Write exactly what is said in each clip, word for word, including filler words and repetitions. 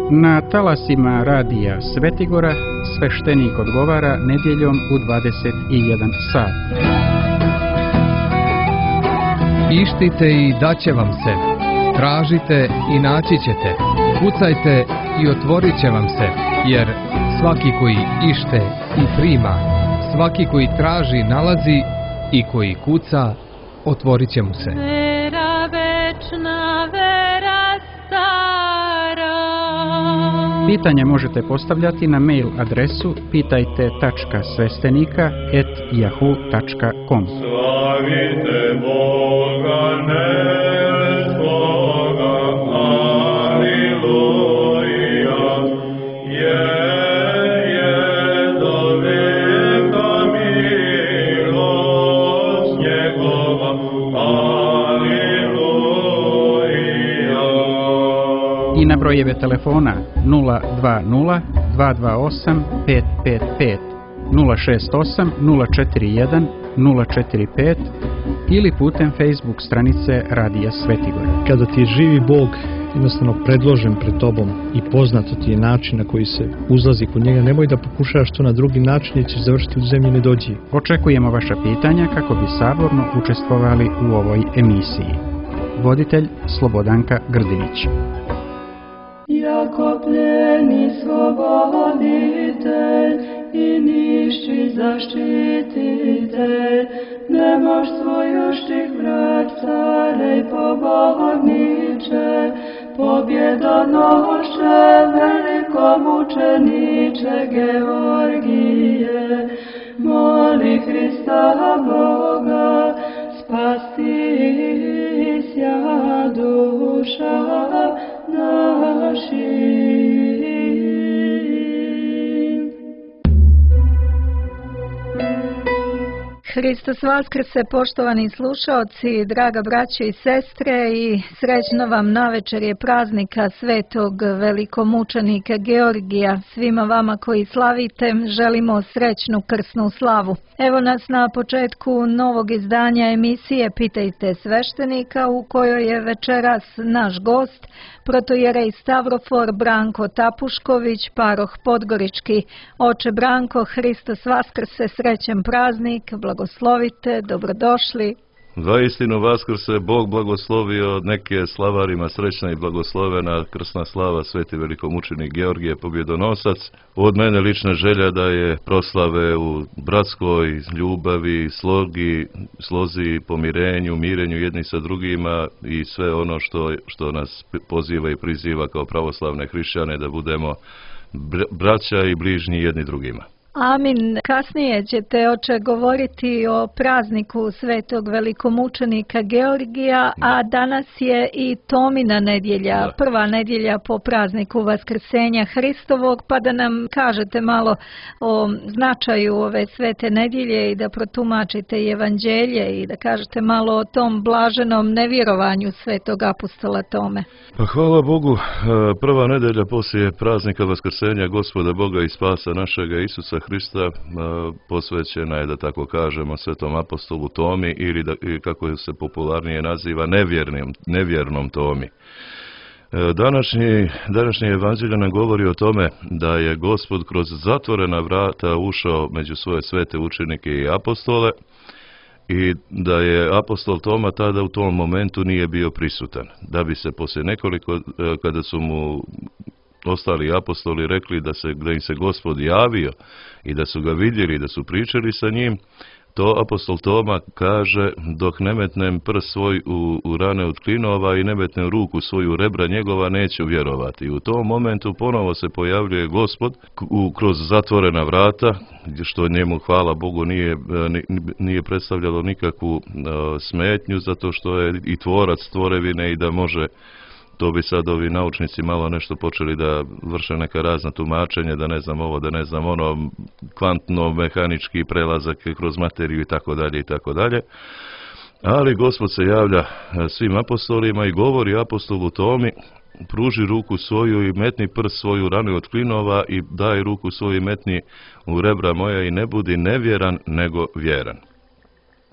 Na talasima radija Svetigora sveštenik odgovara nedjeljom u dvadeset jedan sat. Ištite i daće vam se, tražite i naći ćete, kucajte i otvorit će vam se, jer svaki koji ište i prima, svaki koji traži nalazi i koji kuca otvorit će mu se. Vera večna, vera stara. Pitanje možete postavljati na mail adresu pitajte tačka sveštenika at yahoo tačka com. Slavite Boga nebeskoga, aleluja, je, je do veka milost njegova, aleluja. I na brojeve telefona nula dva nula dva dva osam pet pet pet, nula šest osam nula četiri jedan nula četiri pet ili putem Facebook stranice Radija Svetigor. Kada ti je živi Bog jednostavno predložen pred tobom i poznato ti je način na koji se uzlazi kod njega, nemoj da pokušavaš to na drugi način jer ćeš završiti u zemlji nedođi. Očekujemo vaša pitanja kako bi saborno učestvovali u ovoj emisiji. Voditelj Slobodanka Grdinić. Jako pljeni sloboditelj i nišći zaštititelj, nemož svoju štih vrat care i pobožniče, pobjedonoše velikomučeniče Georgije, moli Hrista Boga, spasti sja duša naših. Hristos vaskrse, poštovani slušaoci, draga braće i sestre, i srećno vam navečerje praznika svetog velikomučenika Georgija. Svima vama koji slavite želimo srećnu krsnu slavu. Evo nas na početku novog izdanja emisije Pitajte sveštenika, u kojoj je večeras naš gost, protojerej Stavrofor Branko Tapušković, paroh Podgorički. Oče Branko, Hristos vaskrse, srećen praznik, blagoslovite, dobrodošli. Zaistinu vaskrse, Bog blagoslovio, neke slavarima srećna i blagoslovena krsna slava sveti velikomučenik Georgije pobjedonosac. Od mene lična želja da je proslave u bratskoj ljubavi, slogi, slozi, pomirenju, mirenju jedni sa drugima i sve ono što, što nas poziva i priziva kao pravoslavne hrišćane da budemo braća i bližnji jedni drugima. Amin. Kasnije ćete, oče, govoriti o prazniku svetog velikomučenika Georgija, a danas je i Tomina nedjelja, prva nedjelja po prazniku Vaskrsenja Hristovog, pa da nam kažete malo o značaju ove svete nedjelje i da protumačite i evanđelje i da kažete malo o tom blaženom nevjerovanju svetog apostola Tome. Pa hvala Bogu, prva nedjelja poslije praznika Vaskrsenja Gospoda Boga i spasa našega Isusa Hrista posvećena je, da tako kažemo, svetom apostolu Tomi ili da, kako se popularnije naziva, nevjernim, nevjernom Tomi. Današnji, današnji evanđelje nam govori o tome da je Gospod kroz zatvorena vrata ušao među svoje svete učenike i apostole i da je apostol Toma tada u tom momentu nije bio prisutan. Da bi se poslije nekoliko, kada su mu ostali apostoli rekli da, se, da im se Gospod javio i da su ga vidjeli, da su pričali sa njim, to apostol Toma kaže: dok ne metnem prst svoj u, u rane od klinova i ne metnem ruku svoju u rebra njegova, neću vjerovati. I u tom momentu ponovo se pojavljuje Gospod u, kroz zatvorena vrata, što njemu, hvala Bogu, nije, nije predstavljalo nikakvu uh, smetnju, zato što je i tvorac tvorevine i da može. To bi sad ovi naučnici malo nešto počeli da vrše neka razna tumačenja, da ne znam ovo, da ne znam ono, kvantno-mehanički prelazak kroz materiju i tako dalje i tako dalje. Ali Gospod se javlja svim apostolima i govori apostolu Tomi: pruži ruku svoju i metni prst svoju ranu od klinova i daj ruku svoju i metni u rebra moja i ne budi nevjeran nego vjeran.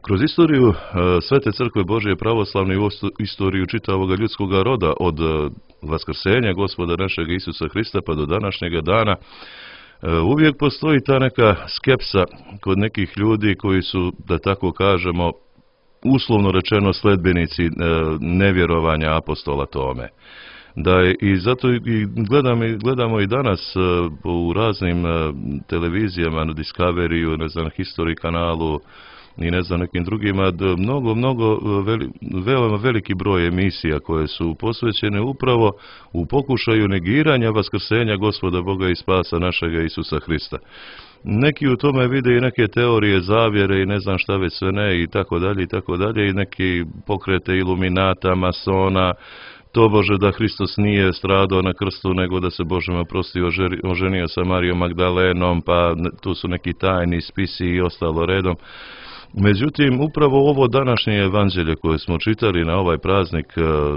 Kroz istoriju uh, Svete crkve Božje pravoslavne i istoriju čitavog ljudskog roda od uh, vaskrsenja Gospoda našeg Isusa Hrista pa do današnjega dana, uh, uvijek postoji ta neka skepsa kod nekih ljudi koji su, da tako kažemo, uslovno rečeno sledbenici uh, nevjerovanja apostola Tome. Da je, i zato i gledamo, gledamo i danas uh, u raznim uh, televizijama, na Discoveryu, ne znam, History kanalu i ne znam nekim drugima, da mnogo, mnogo, veli, veoma veliki broj emisija koje su posvećene upravo u pokušaju negiranja vaskrsenja Gospoda Boga i spasa našega Isusa Hrista. Neki u tome vide i neke teorije zavjere i ne znam šta već sve ne i tako dalje i tako dalje i neki pokrete iluminata, masona, to Bože da Hristos nije stradao na krstu, nego da se Božem oprosti oženio sa Marijom Magdalenom, pa tu su neki tajni spisi i ostalo redom. Međutim, upravo ovo današnje evanđelje koje smo čitali na ovaj praznik,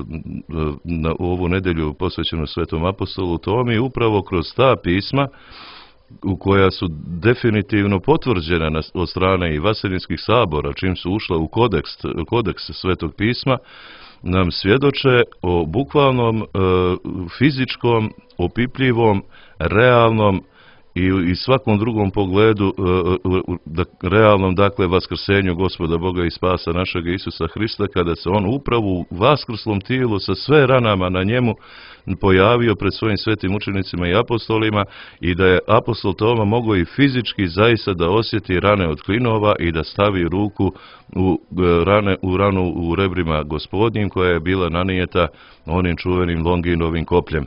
na ovu nedjelju posvećenu Svetom apostolu Tomi, upravo kroz ta pisma, u koja su definitivno potvrđena od strane i vaseljenskih sabora, čim su ušla u kodeks, kodeks Svetog pisma, nam svjedoče o bukvalnom, e, fizičkom, opipljivom, realnom i, i svakom drugom pogledu e, da, realnom, dakle, vaskrsenju Gospoda Boga i spasa našeg Isusa Hrista, kada se on upravo u vaskrslom tijelu sa sve ranama na njemu pojavio pred svojim svetim učenicima i apostolima i da je apostol Toma mogao i fizički zaista da osjeti rane od klinova i da stavi ruku u, rane, u ranu u rebrima Gospodnjim koja je bila nanijeta onim čuvenim Longinovim kopljem.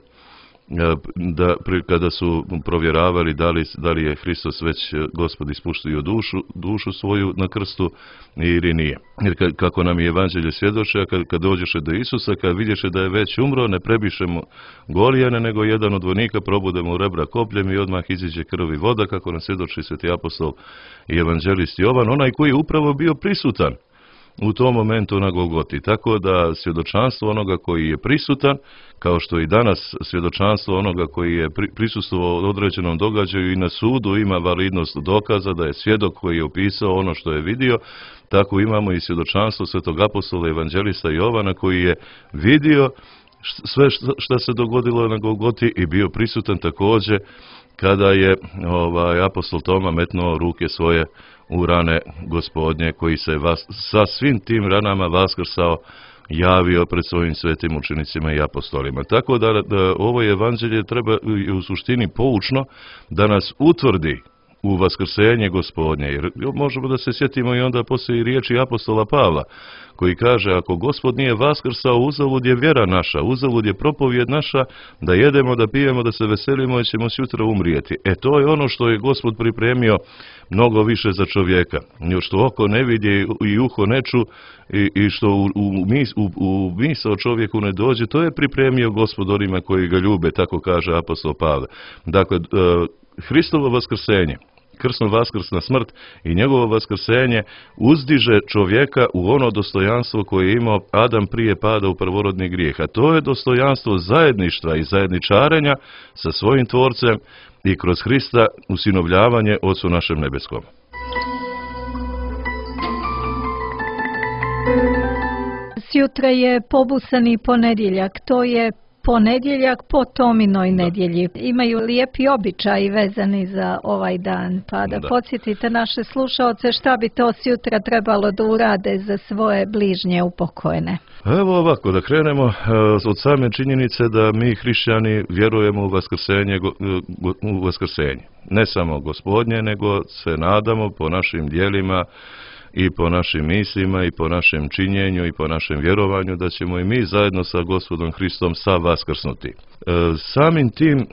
Da, kada su provjeravali da li, da li je Hristos već Gospod ispuštio dušu, dušu svoju na krstu ili nije. Jer kako nam je evanđelje svjedoče, kad, kad dođeše do Isusa, kad vidješe da je već umro, ne prebišemo golijane, nego jedan od vojnika probudemo u rebra kopljem i odmah iziđe krv i voda, kako nam svjedoči sveti apostol i evanđelist Jovan, onaj koji je upravo bio prisutan u tom momentu na Golgoti. Tako da svjedočanstvo onoga koji je prisutan, kao što i danas svjedočanstvo onoga koji je prisustvovao određenom događaju i na sudu ima validnost dokaza da je svjedok koji je opisao ono što je vidio, tako imamo i svjedočanstvo svetog apostola evanđelista Jovana koji je vidio sve što se dogodilo na Golgoti i bio prisutan također kada je ovaj apostol Toma metnuo ruke svoje u rane Gospodnje, koji se vas, sa svim tim ranama vaskrsao, javio pred svojim svetim učenicima i apostolima. Tako da, da ovo evanđelje treba u suštini poučno da nas utvrdi u vaskrsenje Gospodnje. Jer možemo da se sjetimo i onda poslije riječi apostola Pavla, koji kaže, ako Gospod nije vaskrsao, uzalud je vjera naša, uzalud je propovijed naša, da jedemo, da pijemo, da se veselimo i ćemo sutra umrijeti. E to je ono što je Gospod pripremio mnogo više za čovjeka. Što oko ne vidi i uho ne ču i, i što u, u, mis, u, u misao čovjeku ne dođe, to je pripremio Gospod onima koji ga ljube, tako kaže apostol Pavle. Dakle, Hristovo vaskrsenje, krsno vaskrsna smrt i njegovo vaskrsenje uzdiže čovjeka u ono dostojanstvo koje je imao Adam prije pada u prvorodni grijeh. A to je dostojanstvo zajedništva i zajedničarenja sa svojim tvorcem i kroz Hrista usinovljavanje Otcu našem nebeskom. Sjutra je pobusani ponedjeljak, to je ponedjeljak po Tominoj nedjelji. Imaju lijepi običaji vezani za ovaj dan, pa da, da podsjetite naše slušaoce šta bi to sjutra trebalo da urade za svoje bližnje upokojene. Evo ovako, da krenemo od same činjenice da mi hrišćani vjerujemo u vaskrsenje, u vaskrsenje. Ne samo Gospodnje, nego se nadamo po našim djelima i po našim mislima i po našem činjenju i po našem vjerovanju da ćemo i mi zajedno sa Gospodom Hristom sa vaskrsnuti. E, samim tim e,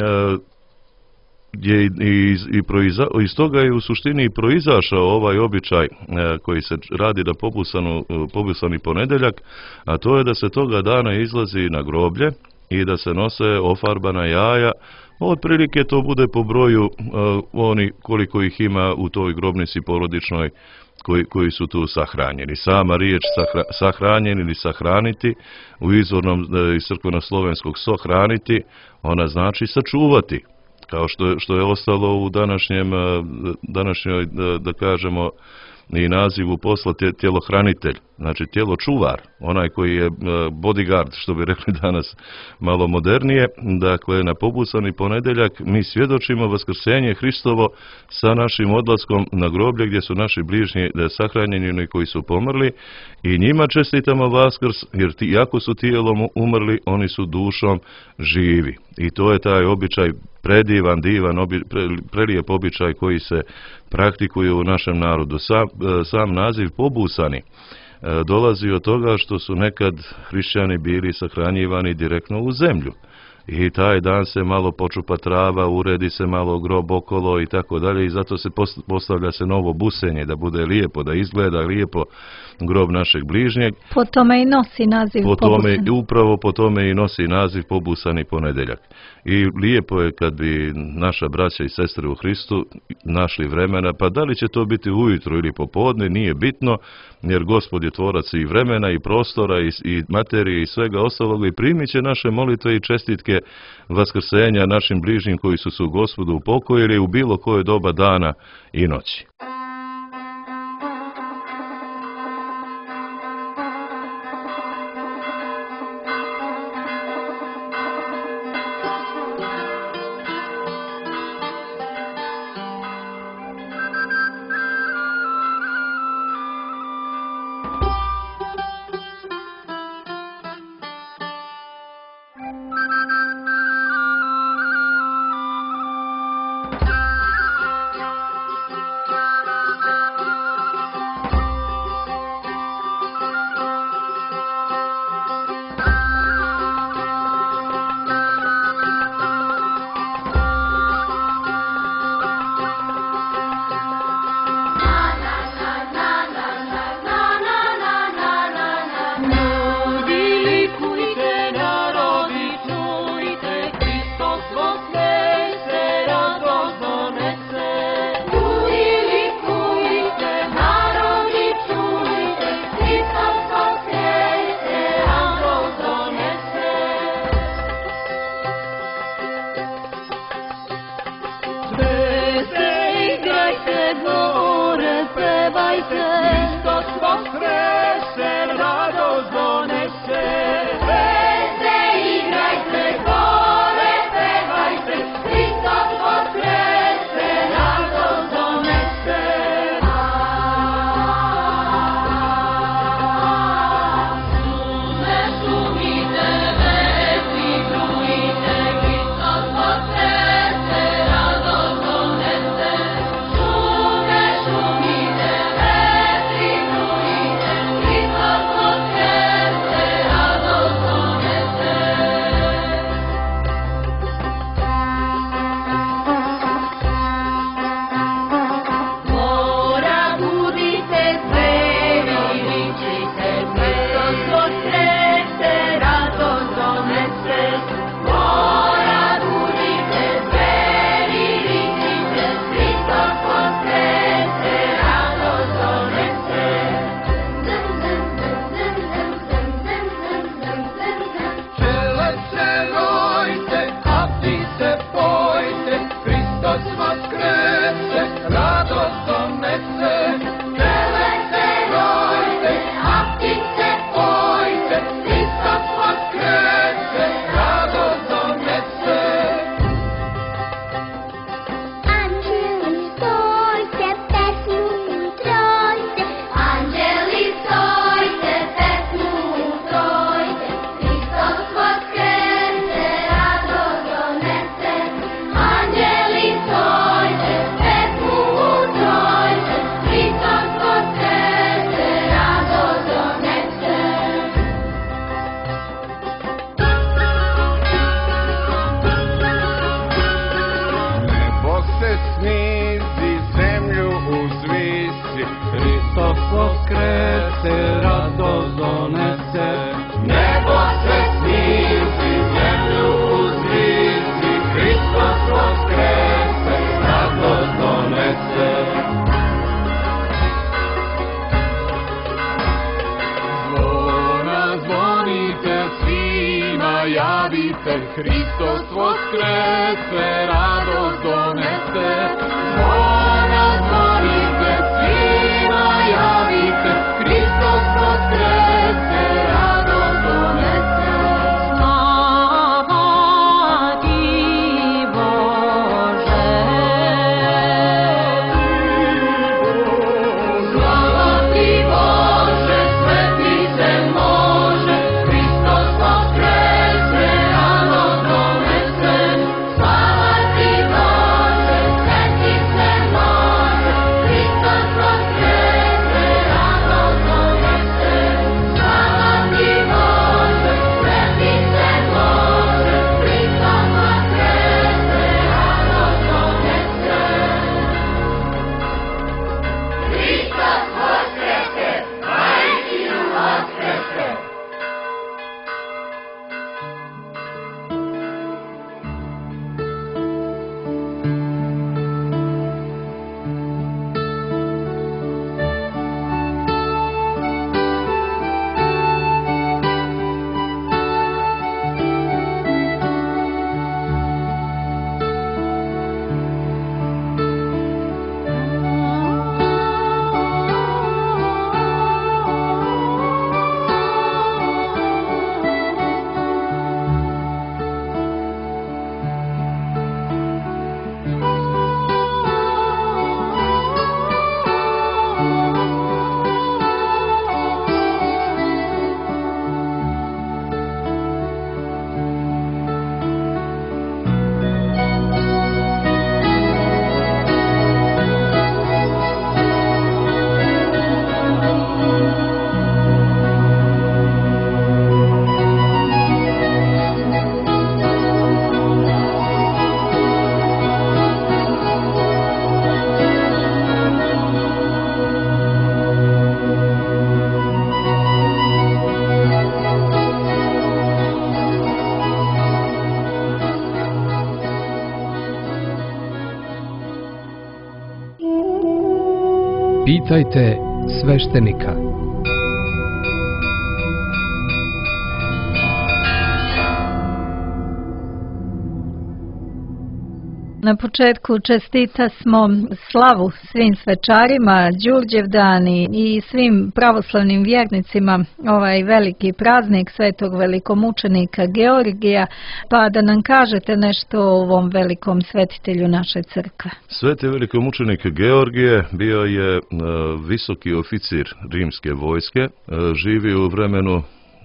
je i, iz, i proiza, iz toga je u suštini proizašao ovaj običaj e, koji se radi da pobusanu, pobusani ponedjeljak, a to je da se toga dana izlazi na groblje i da se nose ofarbana jaja. Otprilike to bude po broju e, oni koliko ih ima u toj grobnici porodičnoj Koji, koji su tu sahranjeni. Sama riječ sahra, sahranjeni ili sahraniti u izvornom iz crkveno-slovenskog sohraniti, ona znači sačuvati, kao što je, što je ostalo u današnjem, današnjoj, da, da kažemo, i nazivu posla tjelohranitelj, znači tjeločuvar, onaj koji je bodyguard, što bi rekli danas malo modernije. Dakle, na pobusani ponedjeljak mi svjedočimo vaskrsenje Hristovo sa našim odlaskom na groblje gdje su naši bližnji sahranjeni, oni koji su pomrli, i njima čestitamo Vaskrs, jer ti, iako su tijelom umrli, oni su dušom živi. I to je taj običaj, predivan, divan, obi, pre, prelijep običaj koji se praktikuje u našem narodu. Sam, sam naziv pobusani dolazi od toga što su nekad hrišćani bili sahranjivani direktno u zemlju. I taj dan se malo počupa trava, uredi se malo grob okolo i tako dalje, i zato se postavlja se novo busenje, da bude lijepo, da izgleda lijepo grob našeg bližnjeg. Po tome i nosi naziv po tome, pobusani. Upravo po tome i nosi naziv pobusani ponedjeljak. I lijepo je kad bi naša braća i sestre u Hristu našli vremena, pa da li će to biti ujutro ili popodne, nije bitno, jer Gospod je tvorac i vremena i prostora i, i materije i svega ostalog, i primit će naše molitve i čestitke vaskrsenja našim bližnjim koji su se u Gospodu upokojili u bilo koje doba dana i noći. Hristos voskrese, radost donese, zvona zvonite svima Pitajte sveštenika. Na početku čestita smo slavu svim svečarima, Đurđevdan i svim pravoslavnim vjernicima ovaj veliki praznik svetog velikomučenika Georgija, pa da nam kažete nešto o ovom velikom svetitelju naše crkve. Sveti velikomučenik Georgije bio je uh, visoki oficir rimske vojske, uh, živi u vremenu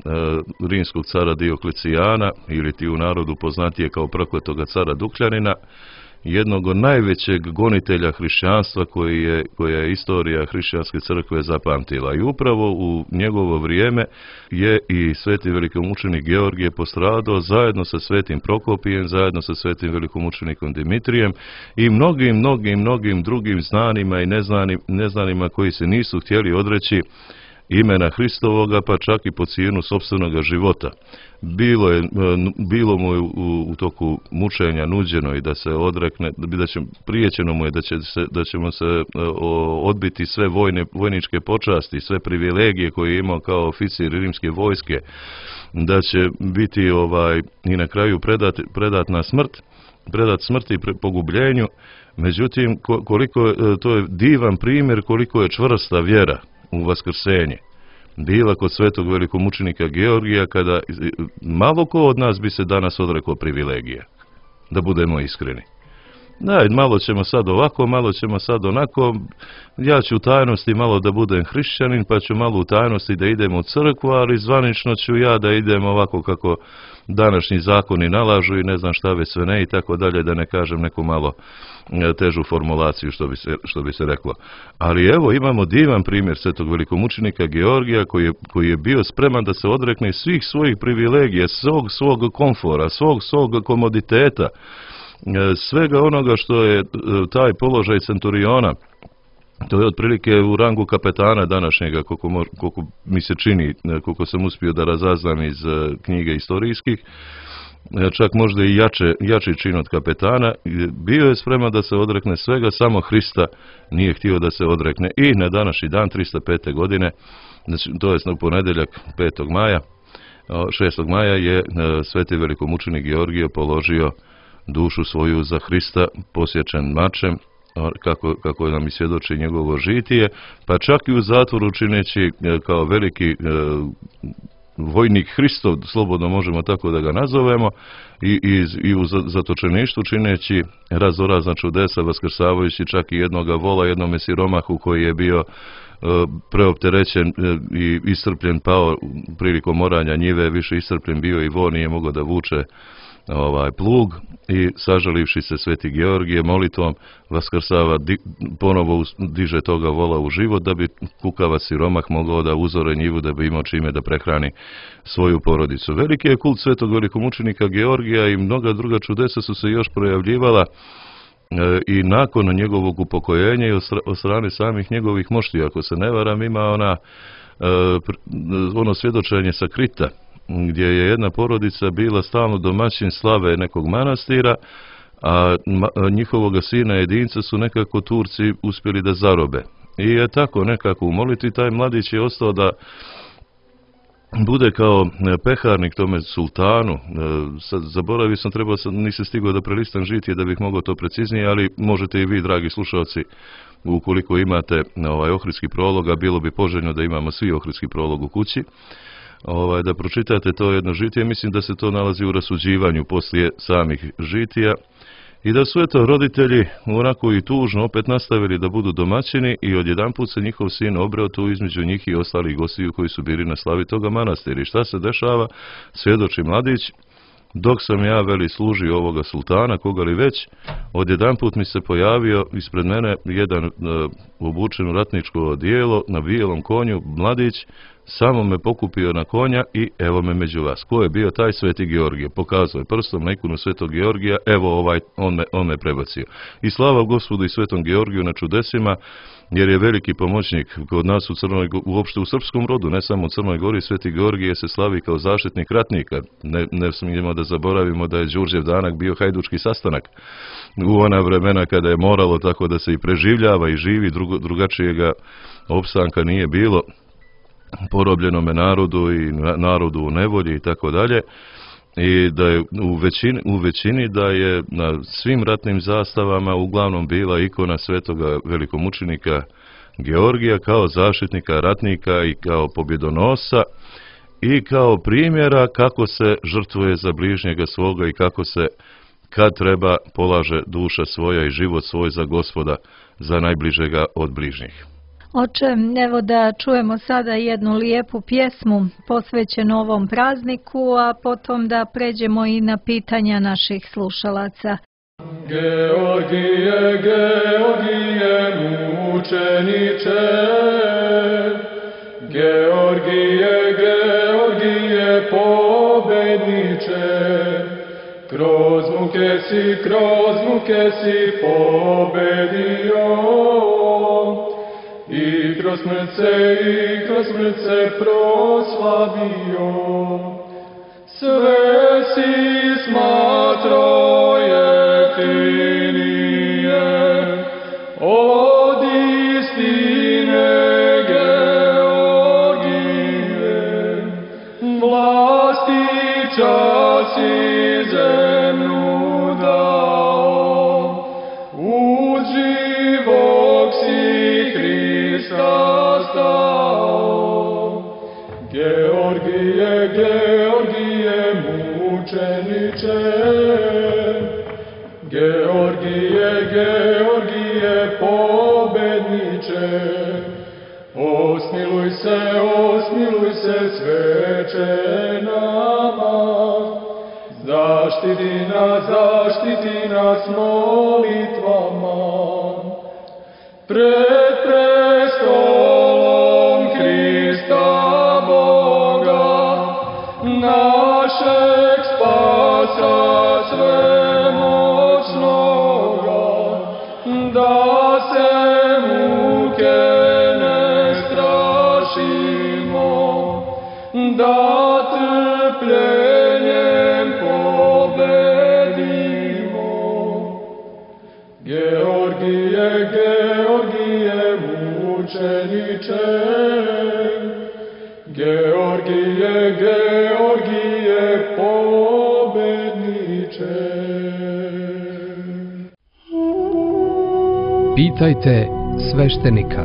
uh, rimskog cara Dioklecijana, ili ti u narodu poznatije kao prokletoga cara Dukljanina, jednog od najvećeg gonitelja hrišćanstva koji je, koja je istorija hrišćanske crkve zapamtila. I upravo u njegovo vrijeme je i sveti velikomučenik Georgije postradao zajedno sa svetim Prokopijem, zajedno sa svetim velikomučenikom Dimitrijem i mnogim, mnogim, mnogim drugim znanima i neznanim, neznanima koji se nisu htjeli odreći imena Hristovoga, pa čak i po cijenu sopstvenoga života. Bilo je, bilo mu je u, u toku mučenja nuđeno i da se odrekne, da će, prijećeno mu je da će se, da će mu se o, odbiti sve vojne, vojničke počasti, sve privilegije koje je imao kao oficir rimske vojske, da će biti ovaj i na kraju predat, predat na smrt, predat smrti i pogubljenju. Međutim, koliko to je divan primjer koliko je čvrsta vjera u vaskrsenje bila kod svetog velikomučenika Georgija, kada malo ko od nas bi se danas odrekao privilegije, da budemo iskreni. Da, malo ćemo sad ovako, malo ćemo sad onako, ja ću u tajnosti malo da budem hrišćanin, pa ću malo u tajnosti da idem u crkvu, ali zvanično ću ja da idem ovako kako današnji zakoni nalažu i ne znam šta već sve ne i tako dalje, da ne kažem neku malo težu formulaciju što bi se, što bi se reklo. Ali evo imamo divan primjer svetog velikomučenika Georgija koji je, koji je bio spreman da se odrekne svih svojih privilegija, svog svog komfora, svog svog komoditeta, svega onoga što je taj položaj centuriona. To je otprilike u rangu kapetana današnjega, koliko, mo, koliko mi se čini, koliko sam uspio da razaznam iz knjige istorijskih, čak možda i jače, jači čin od kapetana. Bio je spreman da se odrekne svega, samo Hrista nije htio da se odrekne. I na današnji dan, tristo pete godine, znači, to je u ponedjeljak petog maja, šestog maja je sveti velikomučenik Georgije položio dušu svoju za Hrista, posječen mačem, kako, kako nam i svjedoči njegovo žitije, pa čak i u zatvoru čineći kao veliki e, vojnik Hristov, slobodno možemo tako da ga nazovemo, i, i, i u zatočeništvu čineći razorazna čudesa, vaskrsavajući čak i jednoga vola, jednome siromahu koji je bio e, preopterećen e, i iscrpljen, pao prilikom oranja njive, više iscrpljen bio i vo, nije mogao da vuče ovaj plug, i sažalivši se sveti Georgije molitvom vaskrsava, di, ponovo diže toga vola u život da bi kukava siromah mogao da uzore njivu, da bi imao čime da prehrani svoju porodicu. Veliki je kult svetog velikomučenika Georgija i mnoga druga čudesa su se još projavljivala e, i nakon njegovog upokojenja i od strane samih njegovih moštija. Ako se ne varam, ima ona e, ono svjedočenje sa Krita, gdje je jedna porodica bila stalno domaćin slave nekog manastira, a njihovoga sina jedinca su nekako Turci uspjeli da zarobe. I je tako nekako u molitvi taj mladić je ostao da bude kao peharnik tome sultanu. Sad zaboravio sam, trebao sam, nisam stigao da prelistam žitije da bih mogao to preciznije, ali možete i vi, dragi slušalci, ukoliko imate ovaj ohridski prolog, a bilo bi poželjno da imamo svi ohridski prolog u kući, Ovaj, da pročitate to jedno žitije. Mislim da se to nalazi u rasuđivanju poslije samih žitija i da su eto roditelji onako i tužno opet nastavili da budu domaćini i odjedanput se njihov sin obreo tu između njih i ostalih gostiju koji su bili na slavi toga manastira. I šta se dešava? Svjedoči mladić: dok sam ja, veli, služio ovoga sultana, koga li već, odjedanput mi se pojavio ispred mene jedan uh, obučen u ratničko odijelo na bijelom konju mladić samo me pokupio na konja i evo me među vas. Ko je bio taj? Sveti Georgije. Pokazao je prstom na ikonu Svetog Georgija, evo ovaj, on me, on me prebacio. I slava Gospodu i Svetom Georgiju na čudesima, jer je veliki pomoćnik kod nas u Crnoj Gori, uopšte u srpskom rodu, ne samo u Crnoj Gori. Sveti Georgije se slavi kao zaštitnik ratnika. Ne, ne smijemo da zaboravimo da je Đurđev danak bio hajdučki sastanak u ona vremena kada je moralo tako da se i preživljava i živi, drugo, drugačijega opstanka nije bilo porobljenome narodu i narodu u nevolji i tako dalje. I da je u većini, u većini da je na svim ratnim zastavama uglavnom bila ikona svetoga velikomučenika Georgija kao zaštitnika ratnika i kao pobjedonosa i kao primjera kako se žrtvuje za bližnjega svoga i kako se kad treba polaže duša svoja i život svoj za Gospoda, za najbližega od bližnjih. Oče, evo da čujemo sada jednu lijepu pjesmu posvećenu ovom prazniku, a potom da pređemo i na pitanja naših slušalaca. Georgije, Georgije, mučeniče, Georgije, Georgije, pobedniče, kroz muke si, kroz muke si pobedio, i kroz smrt se, i kroz smrt se proslavio. Sve si smatro jeftinije od istine Georgije, vlasti čas i zemlju dao, uz živog si Hrista stao. Georgije, Georgije, mučeniče, Georgije, Georgije, pobedniče, osmiluj se, osmiluj se, sveče nama, zaštiti nas, zaštiti nas molitvama, pred prestolom Hrista Boga, našeg spasa svemoćnoga, da se muke ne strašimo, da trpljenjem pobedimo. Georgije, Georgije, mučeniče, Georgije, Georgije, pobedniče. Pitajte sveštenika.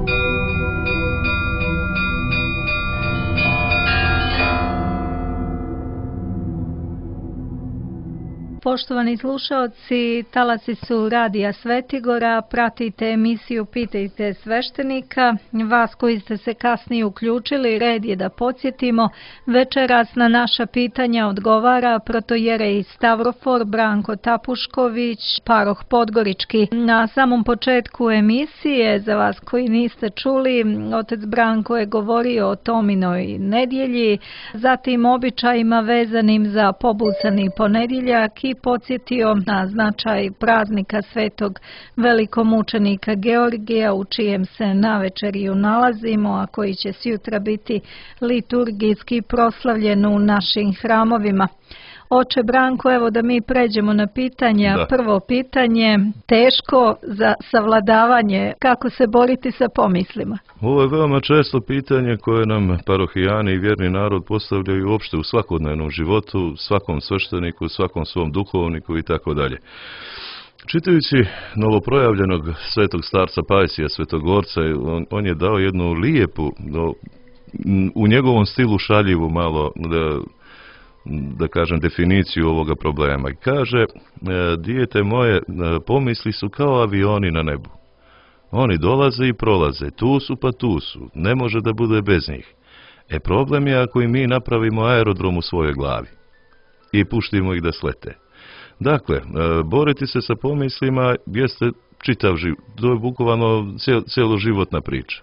Poštovani slušaoci, talasi su Radija Svetigora, pratite emisiju Pitajte sveštenika. Vas koji ste se kasnije uključili, red je da podsjetimo, večeras na naša pitanja odgovara protojerej Stavrofor Branko Tapušković, paroh Podgorički. Na samom početku emisije, za vas koji niste čuli, otec Branko je govorio o Tominoj nedjelji, zatim običajima vezanim za pobusani ponedjeljak i podsjetio na značaj praznika svetog velikomučenika Georgija u čijem se navečerju nalazimo, a koji će sjutra biti liturgijski proslavljen u našim hramovima. Oče Branko, evo da mi pređemo na pitanja. Da. Prvo pitanje, teško za savladavanje, kako se boriti sa pomislima? Ovo je veoma često pitanje koje nam parohijani i vjerni narod postavljaju uopšte u svakodnevnom životu, svakom svešteniku, svakom svom duhovniku i tako dalje. Čitajući novoprojavljenog svetog starca Pajsija, Svetogorca, on, on je dao jednu lijepu, no, u njegovom stilu šaljivu malo, da, da kažem, definiciju ovoga problema. I kaže, dijete moje, pomisli su kao avioni na nebu. Oni dolaze i prolaze, tu su pa tu su, ne može da bude bez njih. E problem je ako i mi napravimo aerodrom u svojoj glavi i puštimo ih da slete. Dakle, boriti se sa pomislima jeste čitav život, to je bukvalno celoživotna priča.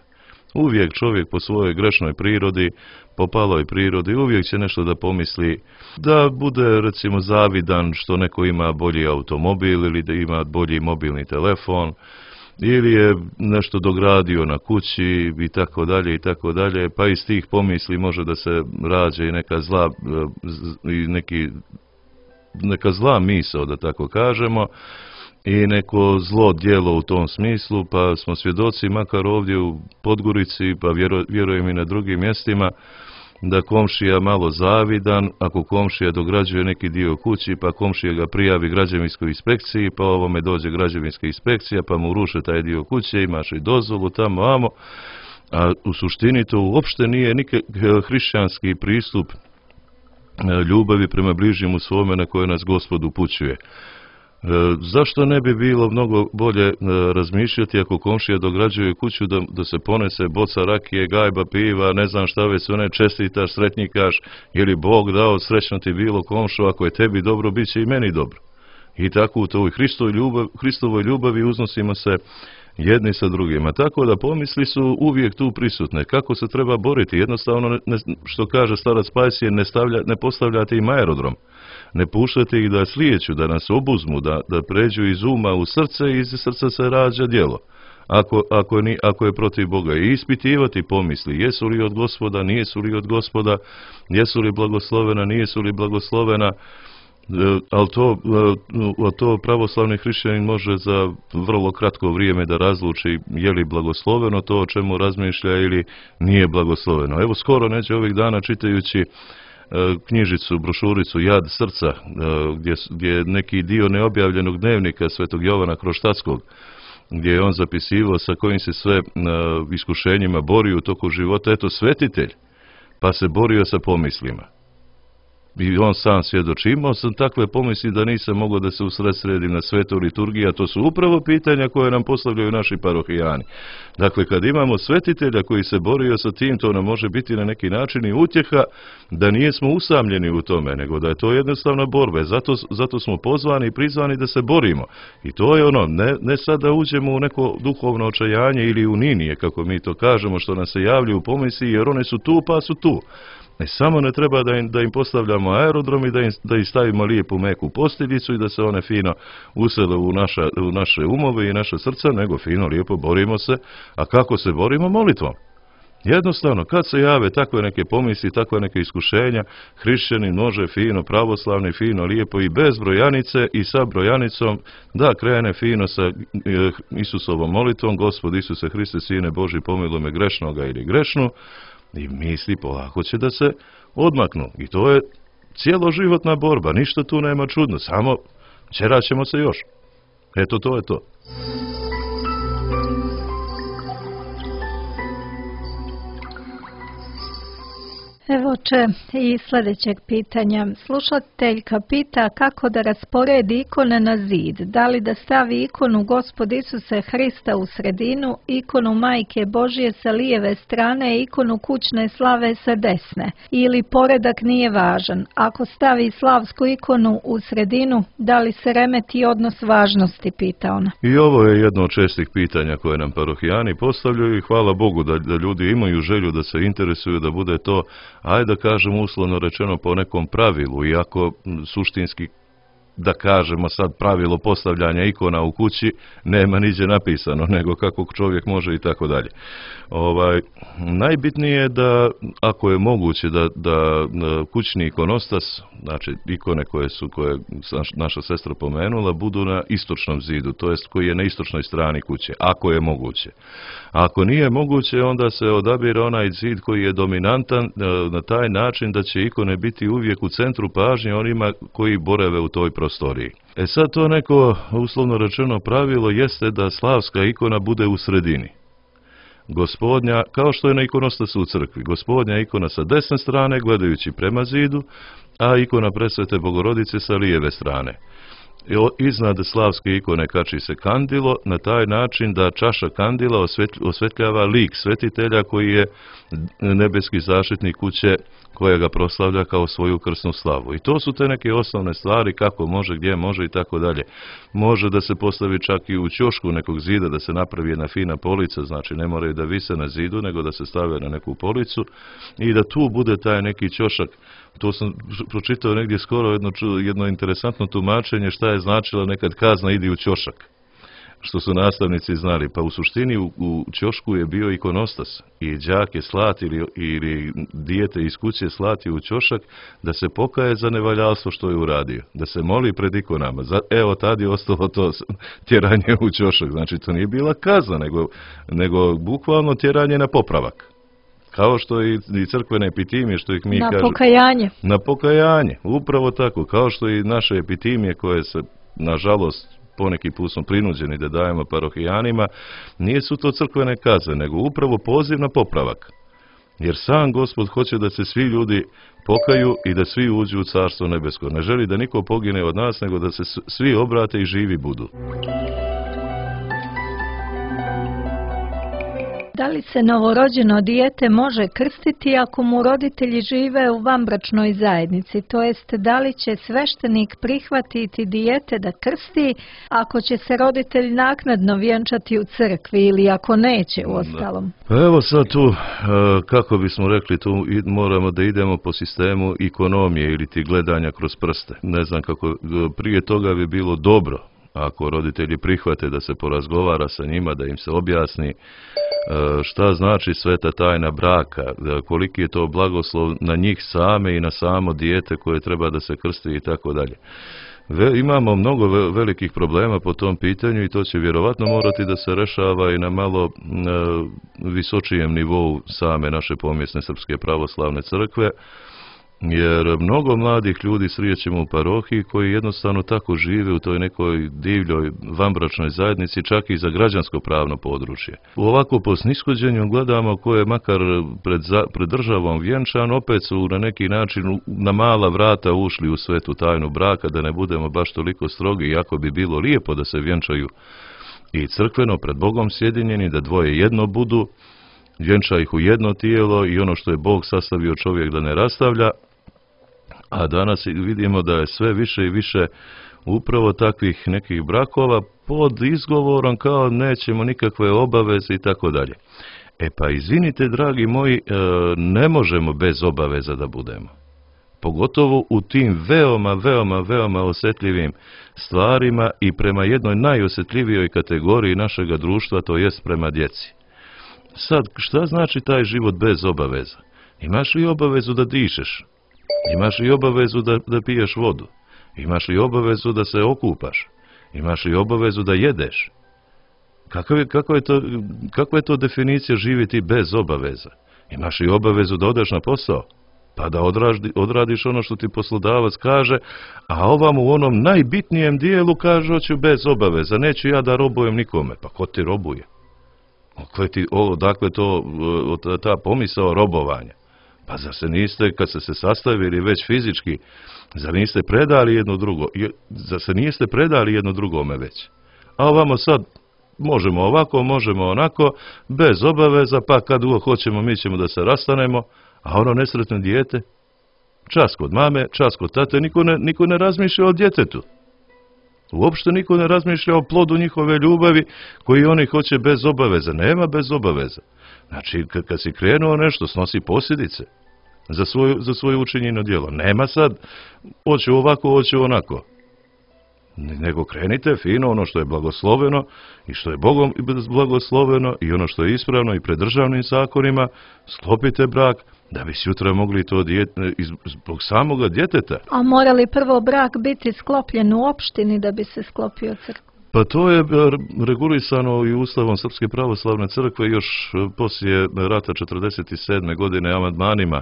Uvijek čovjek po svojoj grešnoj prirodi, po paloj prirodi, uvijek će nešto da pomisli, da bude recimo zavidan što neko ima bolji automobil ili da ima bolji mobilni telefon, ili je nešto dogradio na kući i tako dalje i tako dalje, pa iz tih pomisli može da se rađe i neka zla i neki neka zla misao, da tako kažemo, i neko zlo djelo u tom smislu, pa smo svjedoci makar ovdje u Podgorici, pa vjero, vjerujem i na drugim mjestima, da komšija malo zavidan, ako komšija dograđuje neki dio kući, pa komšija ga prijavi građevinskoj inspekciji, pa ovome dođe građevinska inspekcija, pa mu ruše taj dio kuće, imaš i dozvolu tamo, amo, a u suštini to uopšte nije nikakav hrišćanski pristup ljubavi prema bližnjemu svome na koje nas Gospod upućuje. E, zašto ne bi bilo mnogo bolje e, razmišljati ako komšija dograđuje kuću da, da se ponese boca rakije, gajba piva, ne znam šta već, sve ne čestitaš, sretnikaš, ili Bog dao, srećno ti bilo komšo, ako je tebi dobro, bit će i meni dobro. I tako u toj Hristovoj ljubav, Hristovoj ljubavi uznosimo se jedni sa drugima. Tako da pomisli su uvijek tu prisutne. Kako se treba boriti? Jednostavno, ne, što kaže starac Pajsije, ne, stavlja, ne postavljate im aerodrom. Ne puštate ih da slijeću, da nas obuzmu, da, da pređu iz uma u srce i iz srca se rađa djelo. Ako, ako, ni, ako je protiv Boga. I ispitivati pomisli, jesu li od Gospoda, nijesu li od Gospoda, jesu li blagoslovena, nijesu li blagoslovena, ali to, to pravoslavni hrišćanin može za vrlo kratko vrijeme da razluči je li blagosloveno to o čemu razmišlja ili nije blagosloveno. Evo skoro neće ovih dana čitajući knjižicu, brošuricu Jad srca, gdje, gdje je neki dio neobjavljenog dnevnika Svetog Jovana Kroštatskog, gdje je on zapisivao sa kojim se sve iskušenjima borio u toku života. Eto, svetitelj, pa se borio sa pomislima. I on sam svjedoči. Imao sam takve pomisli da nisam mogao da se usred sredim na svetu liturgiji, a to su upravo pitanja koje nam postavljaju naši parohijani. Dakle, kad imamo svetitelja koji se borio sa tim, to nam može biti na neki način i utjeha da nijesmo usamljeni u tome, nego da je to jednostavna borba. Zato, zato smo pozvani i prizvani da se borimo. I to je ono, ne, ne sad da uđemo u neko duhovno očajanje ili u ninije, kako mi to kažemo, što nam se javljaju u pomisli, jer one su tu pa su tu. Ne, samo ne treba da im, da im postavljamo aerodrom i da im, da im stavimo lijepu meku posteljicu i da se one fino usele u, naša, u naše umove i naše srca, nego fino, lijepo borimo se. A kako se borimo? Molitvom. Jednostavno, kad se jave takve neke pomisli, takve neke iskušenja, hrišćanin može fino, pravoslavni, fino, lijepo i bez brojanice i sa brojanicom da krene fino sa e, Isusovom molitvom, Gospod Isuse Hriste, Sine Boži, pomiluj me grešnoga ili grešnu, i misli polako će da se odmaknu. I to je cijeloživotna borba, ništa tu nema čudno, samo ćeraćemo se još. Eto, to je to. Evo će i sljedećeg pitanja. Slušateljka pita kako da rasporedi ikone na zid. Da li da stavi ikonu Gospod Isuse Hrista u sredinu, ikonu Majke Božje sa lijeve strane i ikonu kućne slave sa desne. Ili poredak nije važan. Ako stavi slavsku ikonu u sredinu, da li se remeti odnos važnosti, pita ona. I ovo je jedno od čestih pitanja koje nam parohijani postavljaju i hvala Bogu da, da ljudi imaju želju da se interesuju, da bude to, ajde da kažemo uslovno rečeno, po nekom pravilu, iako suštinski, da kažemo sad, pravilo postavljanja ikona u kući nema niđe napisano, nego kako čovjek može i tako dalje. Ovaj, najbitnije je da, ako je moguće, da, da kućni ikonostas, znači ikone koje su, koje naša sestra pomenula, budu na istočnom zidu, to jest koji je na istočnoj strani kuće, ako je moguće. Ako nije moguće, onda se odabire onaj zid koji je dominantan na taj način da će ikone biti uvijek u centru pažnje onima koji borave u toj prostoriji. E sad to neko, uslovno rečeno, pravilo jeste da slavska ikona bude u sredini. Gospodnja, kao što je na ikonostasu u crkvi, Gospodnja ikona sa desne strane, gledajući prema zidu, a ikona Presvete Bogorodice sa lijeve strane. iznad slavske ikone kači se kandilo na taj način da čaša kandila osvetljava lik svetitelja koji je nebeski zaštitnik kuće koja ga proslavlja kao svoju krsnu slavu. I to su te neke osnovne stvari, kako može, gdje može i tako dalje. Može da se postavi čak i u ćošku nekog zida, da se napravi jedna fina polica, znači ne moraju da vise na zidu, nego da se stave na neku policu i da tu bude taj neki ćošak. To sam pročitao negdje skoro jedno, jedno interesantno tumačenje šta je značila nekad kazna idi u ćošak, što su nastavnici znali. Pa u suštini u, u ćošku je bio ikonostas i đak je slat ili, ili dijete iz kuće slati u ćošak da se pokaje za nevaljalstvo što je uradio, da se moli pred ikonama. Za, evo tad je ostalo to tjeranje u ćošak, znači to nije bila kazna, nego, nego bukvalno tjeranje na popravak. Kao što i, i crkvene epitimije, što ih mi na kažemo. Na pokajanje. Na pokajanje, upravo tako. Kao što i naše epitimije koje se, nažalost, poneki put smo prinuđeni da dajemo parohijanima, nisu to crkvene kazne, nego upravo poziv na popravak. Jer sam Gospod hoće da se svi ljudi pokaju i da svi uđu u Carstvo nebesko. Ne želi da niko pogine od nas, nego da se svi obrate i živi budu. Da li se novorođeno dijete može krstiti ako mu roditelji žive u vanbračnoj zajednici? To jest, da li će sveštenik prihvatiti dijete da krsti ako će se roditelj naknadno vjenčati u crkvi ili ako neće u ostalom? Pa evo sad tu, kako bismo rekli, tu moramo da idemo po sistemu ekonomije ili ti gledanja kroz prste. Ne znam kako, prije toga bi bilo dobro ako roditelji prihvate da se porazgovara sa njima, da im se objasni šta znači sveta tajna braka, koliki je to blagoslov na njih same i na samo dijete koje treba da se krsti i tako dalje. Imamo mnogo velikih problema po tom pitanju i to će vjerovatno morati da se rešava i na malo visočijem nivou same naše pomjesne Srpske pravoslavne crkve, jer mnogo mladih ljudi srijećemo u parohiji koji jednostavno tako žive u toj nekoj divljoj vanbračnoj zajednici, čak i za građansko pravno područje. U ovako po snishođenju gledamo ko je makar pred, za, pred državom vjenčan, opet su na neki način na mala vrata ušli u svetu tajnu braka, da ne budemo baš toliko strogi, iako bi bilo lijepo da se vjenčaju i crkveno pred Bogom sjedinjeni, da dvoje jedno budu, vjenča ih u jedno tijelo i ono što je Bog sastavio čovjek da ne rastavlja. A danas vidimo da je sve više i više upravo takvih nekih brakova pod izgovorom kao nećemo nikakve obaveze i tako dalje. E pa izvinite, dragi moji, ne možemo bez obaveza da budemo. Pogotovo u tim veoma, veoma, veoma osjetljivim stvarima i prema jednoj najosjetljivijoj kategoriji našega društva, to jest prema djeci. Sad, šta znači taj život bez obaveza? Imaš li obavezu da dišeš? Imaš li obavezu da, da piješ vodu? Imaš li obavezu da se okupaš? Imaš li obavezu da jedeš? Kako je, kako je, to, kako je to definicija živjeti bez obaveza? Imaš li obavezu da odeš na posao? Pa da odradi, odradiš ono što ti poslodavac kaže, a ovam u onom najbitnijem dijelu kaže hoću bez obaveza, neću ja da robujem nikome. Pa ko ti robuje? Ti, o, dakle to, ta pomisao robovanja? Pa zar se niste, kad ste se sastavili već fizički, zar niste predali jedno drugo, zar se niste predali jedno drugome već? A ovamo sad, možemo ovako, možemo onako, bez obaveza, pa kad ugo hoćemo, mi ćemo da se rastanemo, a ono nesretno dijete, čas kod mame, čas kod tate, niko ne, niko ne razmišlja o djetetu. Uopšte niko ne razmišlja o plodu njihove ljubavi koji oni hoće bez obaveza. Nema bez obaveza. Znači, kad si krenuo nešto, snosi posljedice za svoju, za svoje učinjeno djelo. Nema sad, hoću ovako, hoću onako. Nego krenite fino, ono što je blagosloveno i što je Bogom blagosloveno i ono što je ispravno i pred državnim zakonima, sklopite brak, da bi sutra mogli to dijete, zbog samoga djeteta. A mora li prvo brak biti sklopljen u opštini da bi se sklopio crkva? Pa to je regulisano i Ustavom Srpske pravoslavne crkve još poslije rata četrdeset sedme godine amandmanima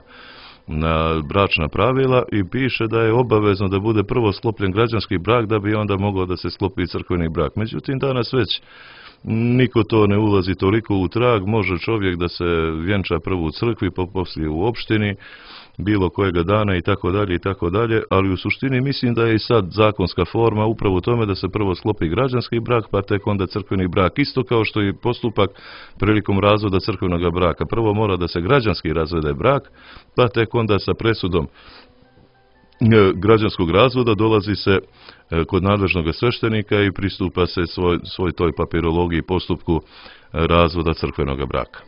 na bračna pravila i piše da je obavezno da bude prvo sklopljen građanski brak da bi onda mogao da se sklopi crkveni brak. Međutim, danas već niko to ne ulazi toliko u trag, može čovjek da se vjenča prvo u crkvi, pa poslije u opštini bilo kojega dana i tako dalje i tako dalje, ali u suštini mislim da je i sad zakonska forma upravo u tome da se prvo sklopi građanski brak, pa tek onda crkveni brak, isto kao što i postupak prilikom razvoda crkvenog braka. Prvo mora da se građanski razvede brak, pa tek onda sa presudom građanskog razvoda dolazi se kod nadležnog sveštenika i pristupa se svoj, svoj toj papirologiji postupku razvoda crkvenog braka.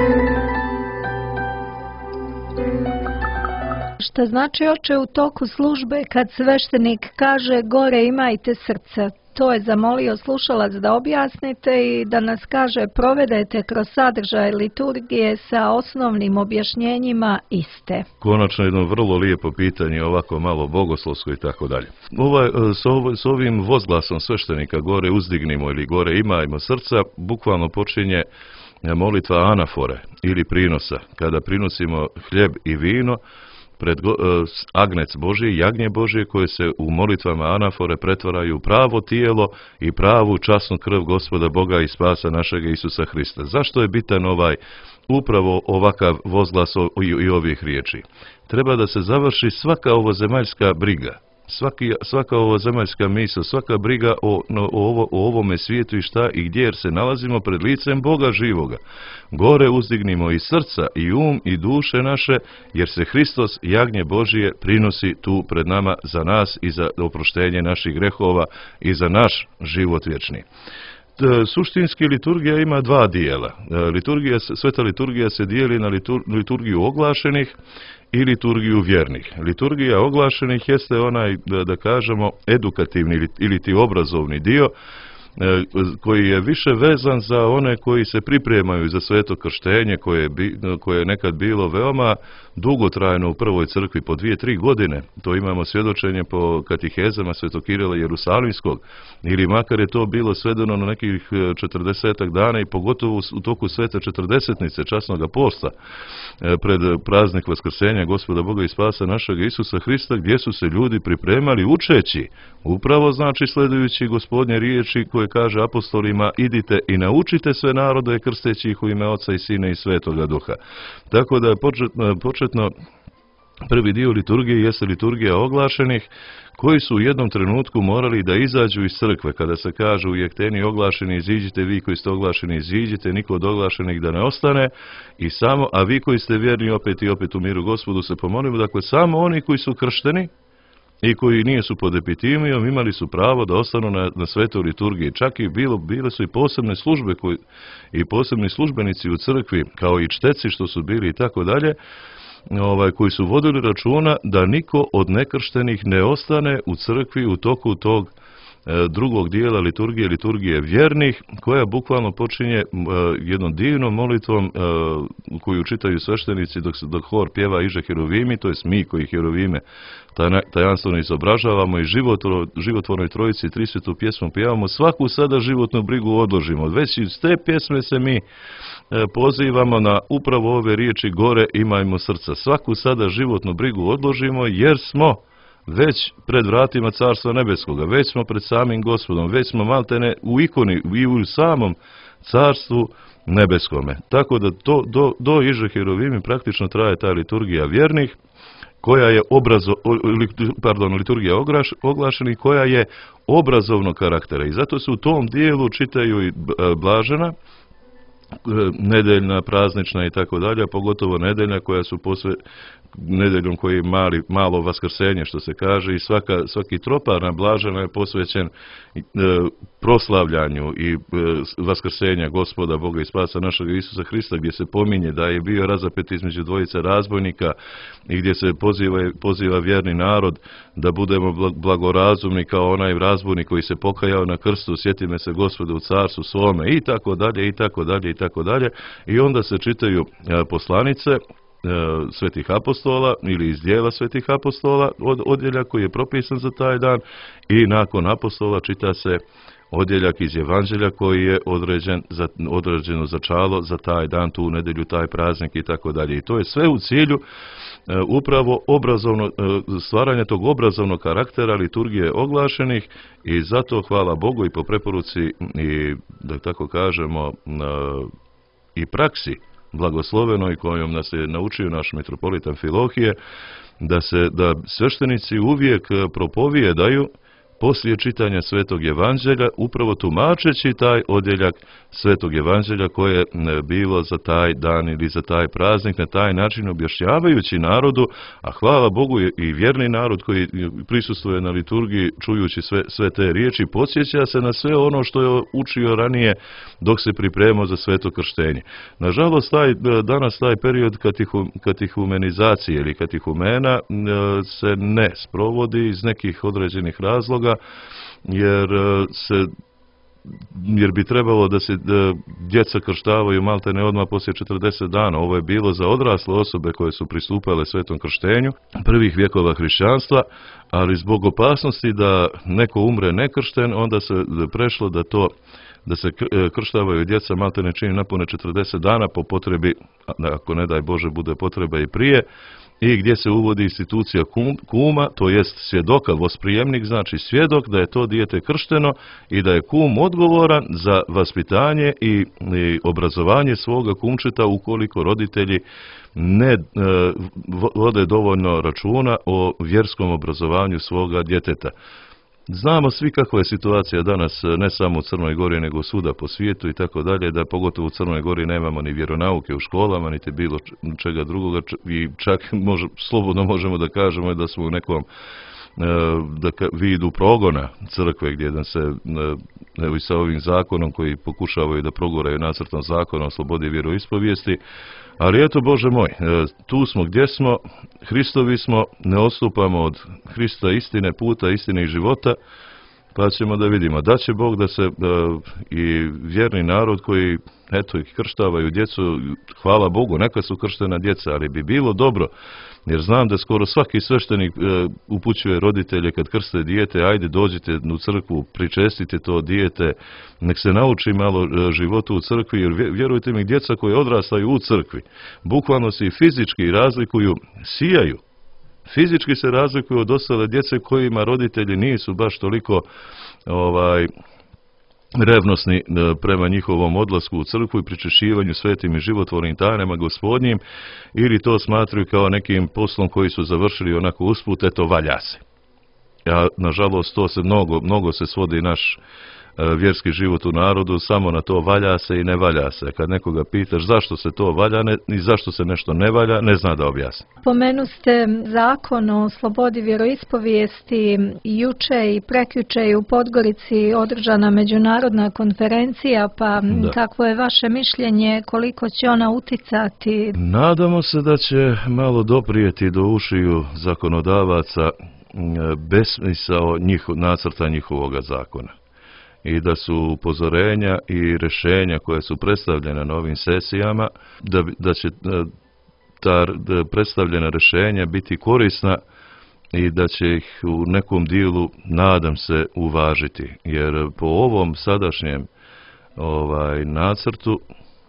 Šta znači, oče, u toku službe kad sveštenik kaže gore imajte srca? To je zamolio slušalac da objasnite i da nas kaže provedete kroz sadržaj liturgije sa osnovnim objašnjenjima iste. Konačno jedno vrlo lijepo pitanje, ovako malo bogoslovsko i tako dalje. Ovaj, s, ov, s ovim vozglasom sveštenika gore uzdignimo ili gore imajmo srca, bukvalno počinje molitva anafore ili prinosa. Kada prinosimo hljeb i vino pred agnec Božji, jagnje Božje, koje se u molitvama anafore pretvaraju u pravo tijelo i pravu časnu krv Gospoda Boga i spasa našega Isusa Hrista. Zašto je bitan ovaj upravo ovakav vozglas i ovih riječi? Treba da se završi svaka ovozemaljska briga, svaki, svaka ovozemaljska misao, svaka briga o, no, o, ovo, o ovome svijetu i šta i gdje, jer se nalazimo pred licem Boga živoga. Gore uzdignimo i srca, i um, i duše naše, jer se Hristos, jagnje Božije, prinosi tu pred nama za nas i za oproštenje naših grehova i za naš život vječni. Suštinski liturgija ima dva dijela. Liturgija, sveta liturgija se dijeli na litur, liturgiju oglašenih i liturgiju vjernih. Liturgija oglašenih jeste onaj, da, da kažemo, edukativni ili ti obrazovni dio, koji je više vezan za one koji se pripremaju za sveto krštenje, koje je, bi, koje je nekad bilo veoma dugotrajno u prvoj crkvi, po dvije, tri godine. To imamo svjedočenje po katihezama Svetog Kirila Jerusalimskog, ili makar je to bilo svedeno na nekih četrdesetak dana i pogotovo u toku svete četrdesetnice časnoga posta pred praznik Vaskrsenja Gospoda Boga i spasa našega Isusa Hrista, gdje su se ljudi pripremali učeći, upravo znači sledujući Gospodnje riječi koje kaže apostolima: idite i naučite sve narode krsteći ih u ime Oca i Sina i Svetoga Duha. Tako da je početno, početno prvi dio liturgije jeste liturgija oglašenih, koji su u jednom trenutku morali da izađu iz crkve. Kada se kaže u jekteni oglašeni iziđite, vi koji ste oglašeni iziđite, niko od oglašenih da ne ostane, i samo, a vi koji ste vjerni opet i opet u miru Gospodu se pomolimo. Dakle, samo oni koji su kršteni i koji nisu pod epitimijom imali su pravo da ostanu na, na svetoj liturgiji. Čak i bilo, bile su i posebne službe koji, i posebni službenici u crkvi, kao i čteci što su bili i tako dalje, ovaj, koji su vodili računa da niko od nekrštenih ne ostane u crkvi u toku tog e, drugog dijela liturgije, liturgije vjernih, koja bukvalno počinje e, jednom divnom molitvom e, koju čitaju sveštenici dok, dok hor pjeva Iže Heruvimi, to jest mi koji Heruvime tajanstveno izobražavamo i životvornoj, životvornoj trojici Trisvetu pjesmu pjevamo, svaku sada životnu brigu odložimo. Već iz te pjesme se mi pozivamo na upravo ove riječi gore imajmo srca. Svaku sada životnu brigu odložimo, jer smo već pred vratima Carstva Nebeskoga, već smo pred samim Gospodom, već smo maltene u ikoni i u samom Carstvu Nebeskome. Tako da to, do, do Iže Heruvimi praktično traje ta liturgija vjernih, koja je obrazo, pardon, liturgija oglašenih, koja je obrazovnog karaktera. I zato se u tom dijelu čitaju i blažena, nedeljna, praznična i tako dalje, pogotovo nedeljna koja su posve nedeljom koji je mali, malo vaskrsenje što se kaže, i svaka, svaki troparna blažena je posvećen e, proslavljanju i e, vaskrsenja Gospoda Boga i spasa našega Isusa Hrista, gdje se pominje da je bio razapet između dvojice razbojnika i gdje se poziva, poziva vjerni narod da budemo blagorazumni kao onaj razbojnik koji se pokajao na krstu, sjeti me se Gospoda u carstvu svome, i tako dalje, i tako dalje, i tako dalje. I onda se čitaju e, poslanice svetih apostola ili iz dijela svetih apostola, od odjeljak koji je propisan za taj dan, i nakon apostola čita se odjeljak iz Evanđelja koji je određen za, određeno začalo za taj dan, tu nedjelju, taj praznik i tako dalje. I to je sve u cilju e, upravo obrazovno, e, stvaranja tog obrazovnog karaktera liturgije oglašenih, i zato hvala Bogu i po preporuci i, da tako kažemo, e, i praksi blagoslovenoj kojom nas je naučio naš mitropolitan Filohije, da se da sveštenici uvijek propovijedaju poslije čitanja Svetog Evanđelja, upravo tumačeći taj odjeljak Svetog Evanđelja koje je bilo za taj dan ili za taj praznik, na taj način objašnjavajući narodu, a hvala Bogu i vjerni narod koji prisustvuje na liturgiji čujući sve, sve te riječi, podsjeća se na sve ono što je učio ranije dok se pripremao za sveto krštenje. Nažalost, taj, danas taj period katihumenizacije ili katihumena se ne sprovodi iz nekih određenih razloga, jer se jer bi trebalo da se da djeca krštavaju maltene odmah poslije četrdeset dana. Ovo je bilo za odrasle osobe koje su pristupale svetom krštenju prvih vjekova hrišćanstva, ali zbog opasnosti da neko umre nekršten, onda se prešlo da to da se krštavaju djeca maltene čini napune četrdeset dana po potrebi, ako ne daj Bože bude potreba i prije, i gdje se uvodi institucija kuma, to jest svjedoka, vosprijemnik, znači svjedok da je to dijete kršteno i da je kum odgovoran za vaspitanje i, i obrazovanje svoga kumčeta ukoliko roditelji ne e, vode dovoljno računa o vjerskom obrazovanju svoga djeteta. Znamo svi kakva je situacija danas, ne samo u Crnoj Gori, nego svuda po svijetu i tako dalje, da pogotovo u Crnoj Gori nemamo ni vjeronauke u školama, niti bilo čega drugoga, i čak može, slobodno možemo da kažemo da smo u nekom da vidu progona crkve, gdje da se evo i sa ovim zakonom koji pokušavaju da proguraju nacrtom zakona o slobodi vjeroispovijesti. Ali eto, Bože moj, tu smo gdje smo, Hristovi smo, ne odstupamo od Hrista istine, puta, istine i života, pa ćemo da vidimo. Da će Bog da se da, i vjerni narod koji, eto, ih krštavaju djecu, hvala Bogu, neka su krštena djeca, ali bi bilo dobro, jer znam da skoro svaki sveštenik e, upućuje roditelje kad krste dijete, ajde dođite u crkvu, pričestite to dijete, nek se nauči malo e, životu u crkvi, jer vjerujte mi, djeca koje odrastaju u crkvi, bukvalno se i fizički razlikuju, sijaju. Fizički se razlikuju od ostale djece kojima roditelji nisu baš toliko ovaj revnosni prema njihovom odlasku u crkvu i pričešivanju svetim i životvornim tajnama Gospodnjim, ili to smatraju kao nekim poslom koji su završili onako usput, eto valja se. Ja, nažalost, to se mnogo, mnogo se svodi naš vjerski život u narodu, samo na to valja se i ne valja se. Kad nekoga pitaš zašto se to valja ne, i zašto se nešto ne valja, ne zna da objasni. Pomenu ste zakon o slobodi vjeroispovijesti. Juče i prekjuče je u Podgorici održana međunarodna konferencija, pa da. Kakvo je vaše mišljenje, koliko će ona uticati? Nadamo se da će malo doprijeti do ušiju zakonodavaca besmisao njihov, nacrta njihovoga zakona. I da su upozorenja i rješenja koje su predstavljene na ovim sesijama, da, da će ta da predstavljena rješenja biti korisna i da će ih u nekom dijelu, nadam se, uvažiti. Jer po ovom sadašnjem ovaj, nacrtu,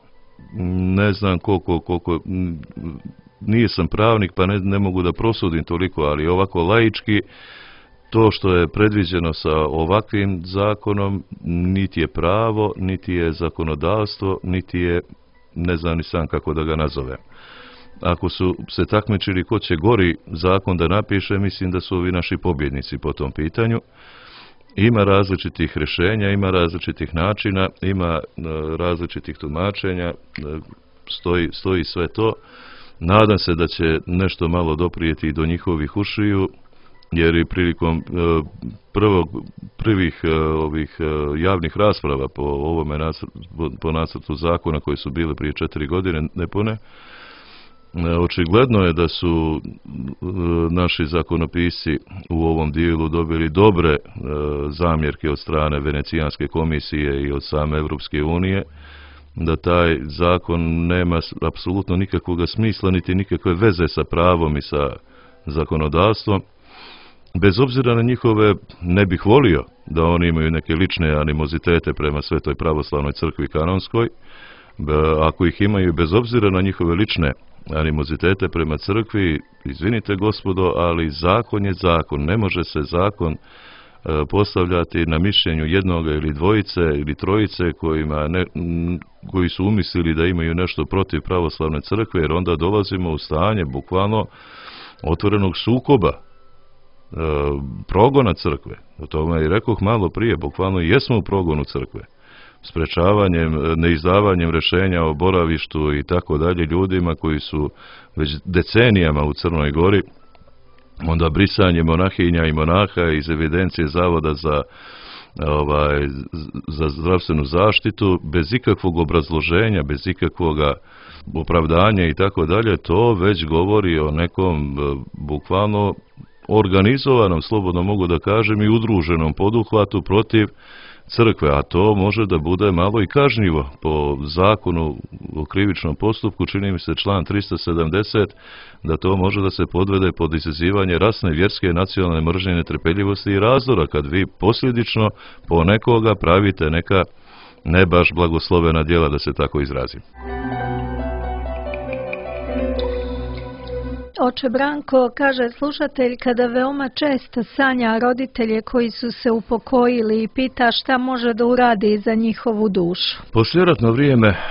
ne znam koliko, koliko, nisam pravnik pa ne, ne mogu da prosudim toliko, ali ovako laički, to što je predviđeno sa ovakvim zakonom niti je pravo, niti je zakonodavstvo, niti je, ne znam ni sam kako da ga nazovem. Ako su se takmičili ko će gori zakon da napiše, mislim da su ovi naši pobjednici po tom pitanju. Ima različitih rješenja, ima različitih načina, ima različitih tumačenja, stoji, stoji sve to. Nadam se da će nešto malo doprijeti i do njihovih ušiju, jer i prilikom prvog, prvih ovih javnih rasprava po ovome nacrtu, po nacrtu zakona koji su bile prije četiri godine nepune, očigledno je da su naši zakonopisci u ovom dijelu dobili dobre zamjerke od strane Venecijanske komisije i od same Europske unije, da taj zakon nema apsolutno nikakvog smisla niti nikakve veze sa pravom i sa zakonodavstvom. Bez obzira na njihove, ne bih volio da oni imaju neke lične animozitete prema Svetoj pravoslavnoj crkvi kanonskoj. Ako ih imaju, bez obzira na njihove lične animozitete prema crkvi, izvinite gospodo, ali zakon je zakon. Ne može se zakon postavljati na mišljenju jednoga ili dvojice ili trojice kojima ne, koji su umislili da imaju nešto protiv pravoslavne crkve, jer onda dolazimo u stanje bukvalno otvorenog sukoba, progona crkve. O tome i rekoh malo prije, bukvalno jesmo u progonu crkve. Sprečavanjem, neizdavanjem rješenja o boravištu i tako dalje ljudima koji su već decenijama u Crnoj Gori, onda brisanje monahinja i monaha iz evidencije Zavoda za, ovaj, za zdravstvenu zaštitu, bez ikakvog obrazloženja, bez ikakvog opravdanja i tako dalje, to već govori o nekom bukvalno organizovanom, slobodno mogu da kažem, i udruženom poduhvatu protiv crkve, a to može da bude malo i kažnjivo po zakonu o krivičnom postupku, čini mi se član tristo sedamdeset, da to može da se podvede pod izazivanje rasne, vjerske, nacionalne mržnje, netrpeljivosti i razdora, kad vi posljedično po nekoga pravite neka ne baš blagoslovena djela, da se tako izrazim. Oče Branko, kaže slušatelj, kada veoma često sanja roditelje koji su se upokojili i pita šta može da uradi za njihovu dušu. Poslijeratno vrijeme e,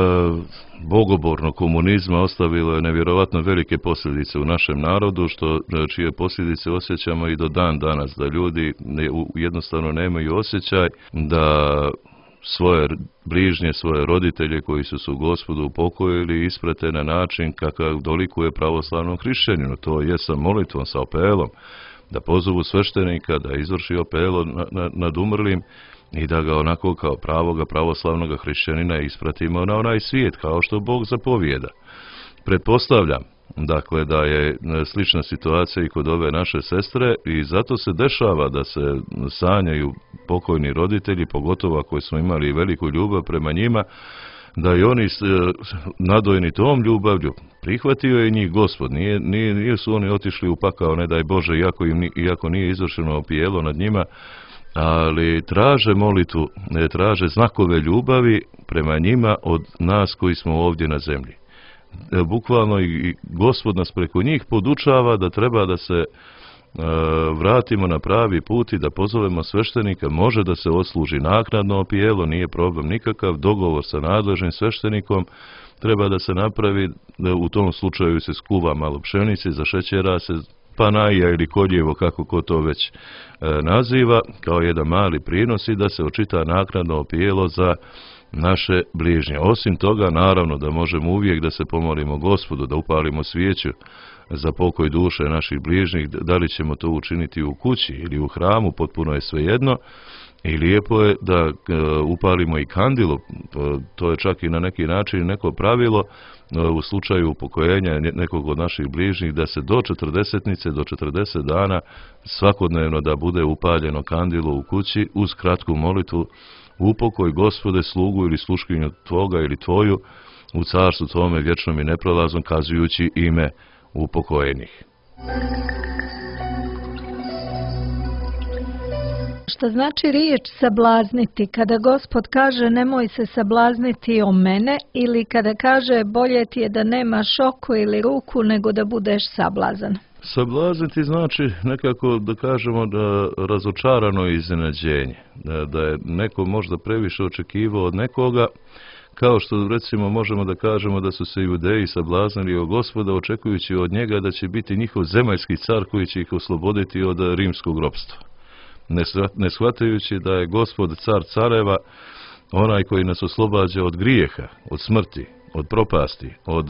bogobornog komunizma ostavilo je nevjerovatno velike posljedice u našem narodu, što čije posljedice osjećamo i do dan danas, da ljudi ne, jednostavno nemaju osjećaj da svoje bližnje, svoje roditelje koji su se u Gospodu upokojili isprate na način kakav dolikuje pravoslavnom hrišćaninu. To je sa molitvom, sa apelom, da pozovu sveštenika, da izvrši apel na, na, nad umrlim i da ga onako kao pravoga pravoslavnog hrišćanina ispratimo na onaj svijet, kao što Bog zapovijeda. Pretpostavljam, dakle, da je slična situacija i kod ove naše sestre i zato se dešava da se sanjaju pokojni roditelji, pogotovo ako smo imali veliku ljubav prema njima, da i oni nadojeni tom ljubavlju prihvatio je njih Gospod. Nije, nije, nije su oni otišli u pakao, ne daj Bože, iako, im, iako nije izvršeno opijelo nad njima, ali traže molitvu, traže znakove ljubavi prema njima od nas koji smo ovdje na zemlji. Bukvalno i Gospod nas preko njih podučava da treba da se e, vratimo na pravi put i da pozovemo sveštenika. Može da se odsluži naknadno opijelo, nije problem nikakav, dogovor sa nadležnim sveštenikom treba da se napravi, da u tom slučaju se skuva malo pšenice, zašećera se panaja ili koljevo, kako ko to već e, naziva, kao jedan mali prinos i da se očita naknadno opijelo za naše bližnje. Osim toga, naravno da možemo uvijek da se pomolimo Gospodu, da upalimo svijeću za pokoj duše naših bližnjih, da li ćemo to učiniti u kući ili u hramu, potpuno je svejedno. I lijepo je da e, upalimo i kandilo, to je čak i na neki način neko pravilo e, u slučaju upokojenja nekog od naših bližnjih, da se do četrdesetnice, do četrdeset dana svakodnevno da bude upaljeno kandilo u kući uz kratku molitvu: upokoj Gospode slugu ili sluškinju tvoga ili tvoju u carstvu tvome vječnom i neprolaznom, kazujući ime upokojenih. Šta znači riječ sablazniti? Kada Gospod kaže nemoj se sablazniti o mene, ili kada kaže bolje ti je da nemaš oko ili ruku nego da budeš sablazan? Sablazniti znači nekako da kažemo da razočarano iznenađenje, da, da je neko možda previše očekivao od nekoga, kao što recimo možemo da kažemo da su se Judeji sablaznili o Gospoda očekujući od njega da će biti njihov zemaljski car koji će ih osloboditi od rimskog ropstva, ne shvatajući da je Gospod car careva, onaj koji nas oslobađa od grijeha, od smrti, od propasti, od,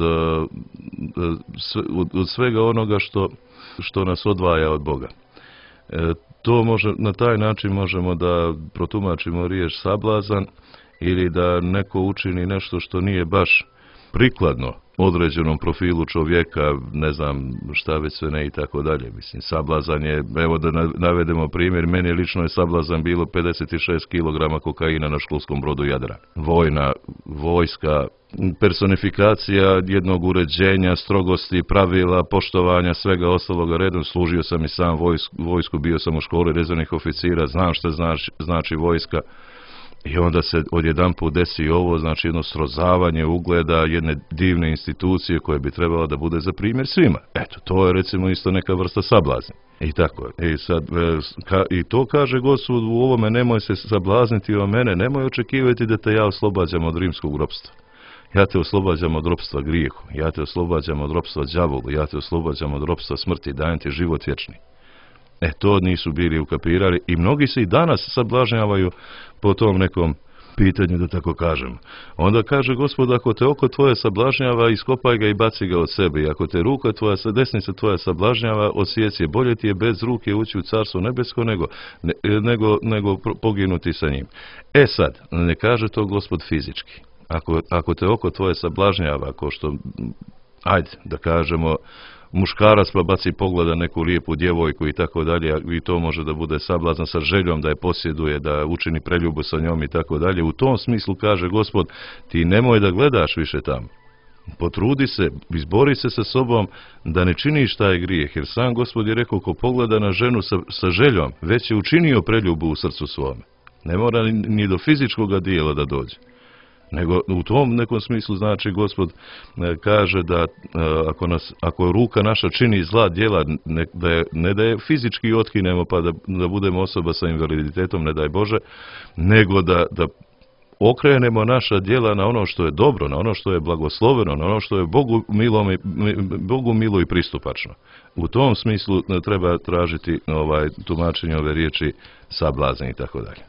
od, od svega onoga što, što nas odvaja od Boga. E, to može, na taj način možemo da protumačimo riječ sablazan, ili da neko učini nešto što nije baš prikladno određenom profilu čovjeka, ne znam šta već sve ne i tako dalje. Mislim, sablazan je, evo da navedemo primjer, meni lično je sablazan bilo pedeset šest kilograma kokaina na školskom brodu Jadran. Vojna, vojska, personifikacija jednog uređenja, strogosti, pravila, poštovanja, svega ostaloga redom. Služio sam i sam vojsku, vojsku bio sam u školi rezervnih oficira, znam što znači, znači vojska. I onda se odjedanput desi ovo, znači jedno srozavanje ugleda jedne divne institucije koje bi trebala da bude za primjer svima. Eto, to je recimo isto neka vrsta sablazni. I tako. I, sad, ka, i to kaže Gospod u ovome, nemoj se sablazniti o mene, nemoj očekivati da te ja oslobađam od rimskog ropstva. Ja te oslobađam od ropstva grijehu, ja te oslobađam od ropstva đavolu, ja te oslobađam od ropstva smrti, dajem ti život vječni. E, to nisu bili ukapirali i mnogi se i danas sablažnjavaju po tom nekom pitanju, da tako kažem. Onda kaže Gospod, ako te oko tvoje sablažnjava, iskopaj ga i baci ga od sebe. I ako te ruka tvoja, desnica tvoja sablažnjava, osjeci je. Bolje ti je bez ruke ući u carstvo nebesko nego, ne, nego, nego poginuti sa njim. E sad, ne kaže to Gospod fizički. Ako, ako te oko tvoje sablažnjava, ako što, ajde, da kažemo, muškarac pa baci pogleda neku lijepu djevojku i tako dalje, i to može da bude sablazan sa željom da je posjeduje, da učini preljubu sa njom i tako dalje. U tom smislu kaže Gospod, ti nemoj da gledaš više tamo. Potrudi se, izbori se sa sobom da ne činiš taj grijeh, jer sam Gospod je rekao, ko pogleda na ženu sa, sa željom, već je učinio preljubu u srcu svome. Ne mora ni, ni do fizičkoga dijela da dođe. Nego u tom nekom smislu, znači, Gospod kaže da ako, nas, ako ruka naša čini zla djela, ne da je, ne da je fizički otkinemo pa da, da budemo osoba sa invaliditetom, ne daj Bože, nego da, da okrenemo naša djela na ono što je dobro, na ono što je blagosloveno, na ono što je Bogu milo, Bogu milo i pristupačno. U tom smislu treba tražiti ovaj, tumačenje ove riječi sablazni i tako dalje.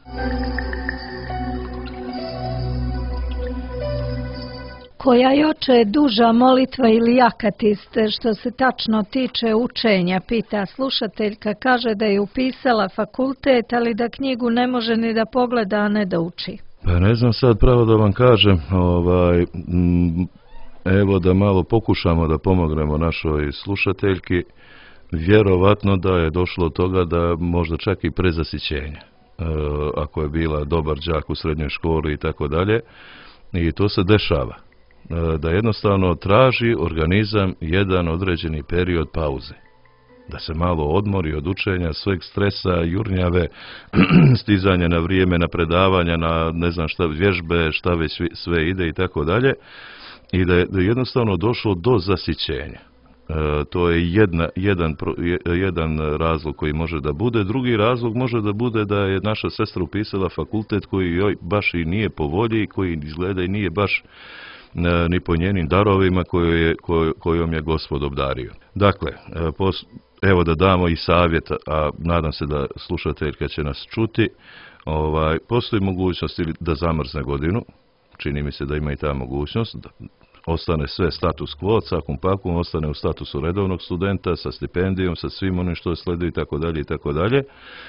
Koja je, oče, duža molitva ili akatist što se tačno tiče učenja, pita slušateljka, kaže da je upisala fakultet, ali da knjigu ne može ni da pogleda, a ne da uči. Pa ne znam sad pravo da vam kažem, ovaj, m, evo da malo pokušamo da pomognemo našoj slušateljki, vjerovatno da je došlo od toga da možda čak i prezasićenje, e, ako je bila dobar đak u srednjoj školi i tako dalje, i to se dešava. Da jednostavno traži organizam jedan određeni period pauze. Da se malo odmori od učenja, sveg stresa, jurnjave, stizanja na vrijeme, na predavanja, na ne znam šta vježbe, šta već sve ide i tako dalje. I da je, da je jednostavno došlo do zasićenja. E, to je jedna, jedan, jedan razlog koji može da bude. Drugi razlog može da bude da je naša sestra upisala fakultet koji joj baš i nije po volji, koji izgleda i nije baš ni po njenim darovima koju je, koju, kojom je Gospod obdario. Dakle, pos, evo da damo i savjet, a nadam se da slušateljka će nas čuti, ovaj, postoji mogućnost da zamrzne godinu, čini mi se da ima i ta mogućnost, da ostane sve status quo, cakum pakum, ostane u statusu redovnog studenta, sa stipendijom, sa svim onim što je sleduje i tako dalje i tako dalje.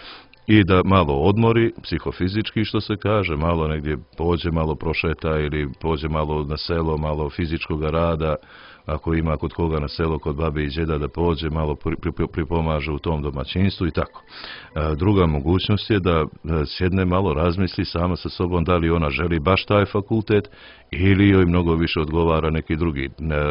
I da malo odmori, psihofizički što se kaže, malo negdje pođe, malo prošeta ili pođe malo na selo, malo fizičkog rada, ako ima kod koga na selo, kod babe i džeda da pođe, malo pripomaže u tom domaćinstvu i tako. Druga mogućnost je da sjedne malo, razmisli sama sa sobom da li ona želi baš taj fakultet ili joj mnogo više odgovara neki drugi.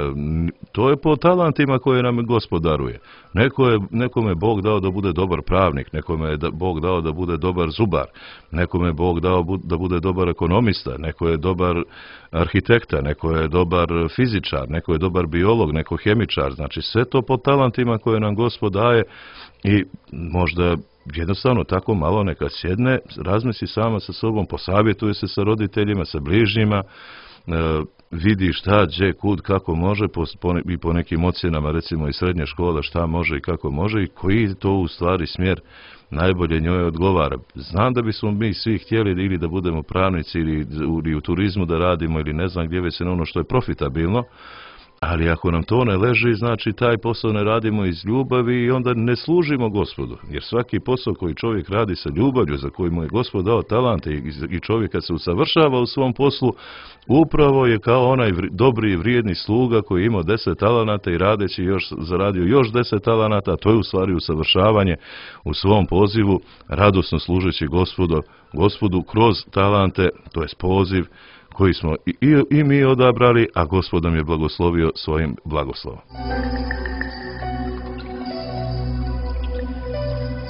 To je po talentima koje nam Gospod daruje. Neko je, nekome je Bog dao da bude dobar pravnik, nekome je Bog dao da bude dobar zubar, nekome je Bog dao da bude dobar ekonomista, neko je dobar arhitekta, neko je dobar fizičar, neko je dobar biolog, neko hemičar. Znači sve to po talentima koje nam Gospod daje i možda jednostavno tako malo neka sjedne, razmisli sama sa sobom, posavjetuje se sa roditeljima, sa bližnjima, e, vidi šta, gdje, kud, kako može po, po, i po nekim ocjenama recimo i srednje škole šta može i kako može i koji to u stvari smjer najbolje njoj odgovara. Znam da bismo mi svi htjeli ili da budemo pravnici ili, ili u turizmu da radimo ili ne znam gdje, već se na ono što je profitabilno, ali ako nam to ne leži, znači taj posao ne radimo iz ljubavi i onda ne služimo Gospodu. Jer svaki posao koji čovjek radi sa ljubavlju, za koji mu je Gospod dao talante i čovjek kad se usavršava u svom poslu, upravo je kao onaj dobri i vrijedni sluga koji je imao deset talenata i radeći još, zaradio još deset talenata, a to je u stvari usavršavanje u svom pozivu, radosno služeći Gospodu, Gospodu kroz talante, to je poziv koji smo i, i, i mi odabrali, a Gospod nam je blagoslovio svojim blagoslovom.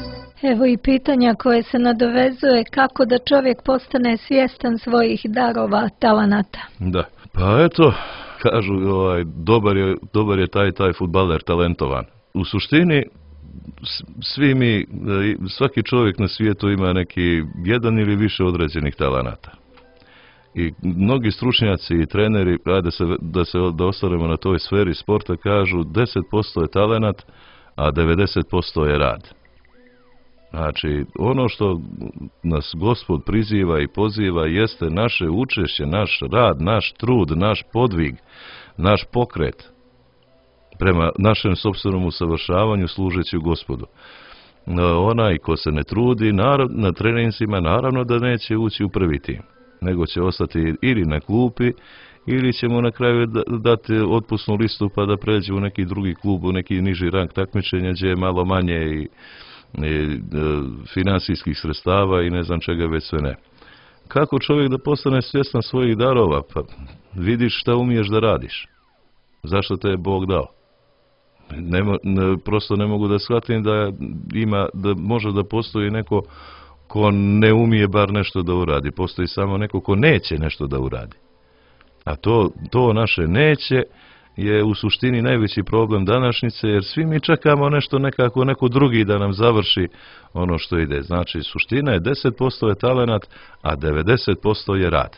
Evo i pitanja koje se nadovezuje kako da čovjek postane svjestan svojih darova, talenata. Da, pa eto, kažu, ovaj, dobar je, dobar je taj taj fudbaler talentovan. U suštini, svi mi, svaki čovjek na svijetu ima neki jedan ili više određenih talenata. I mnogi stručnjaci i treneri, da se, da se da ostanemo na toj sferi sporta, kažu deset posto je talenat, a devedeset posto je rad. Znači, ono što nas Gospod priziva i poziva jeste naše učešće, naš rad, naš trud, naš podvig, naš pokret prema našem sopstvenom usavršavanju služeći Gospodu. Onaj ko se ne trudi na treninzima, naravno da neće ući u prvi tim, nego će ostati ili na klupi, ili će mu na kraju dati otpusnu listu pa da pređe u neki drugi klub, u neki niži rang takmičenja gdje je malo manje i, i finansijskih sredstava i ne znam čega već sve ne. Kako čovjek da postane svjestan svojih darova? Pa vidiš šta umiješ da radiš. Zašto te je Bog dao? Ne, ne, prosto ne mogu da shvatim da ima, da može da postoji neko ko ne umije bar nešto da uradi. Postoji samo neko ko neće nešto da uradi. A to, to naše neće je u suštini najveći problem današnjice, jer svi mi čekamo nešto nekako, neko drugi da nam završi ono što ide. Znači, suština je deset posto je talenat, a devedeset posto je rad.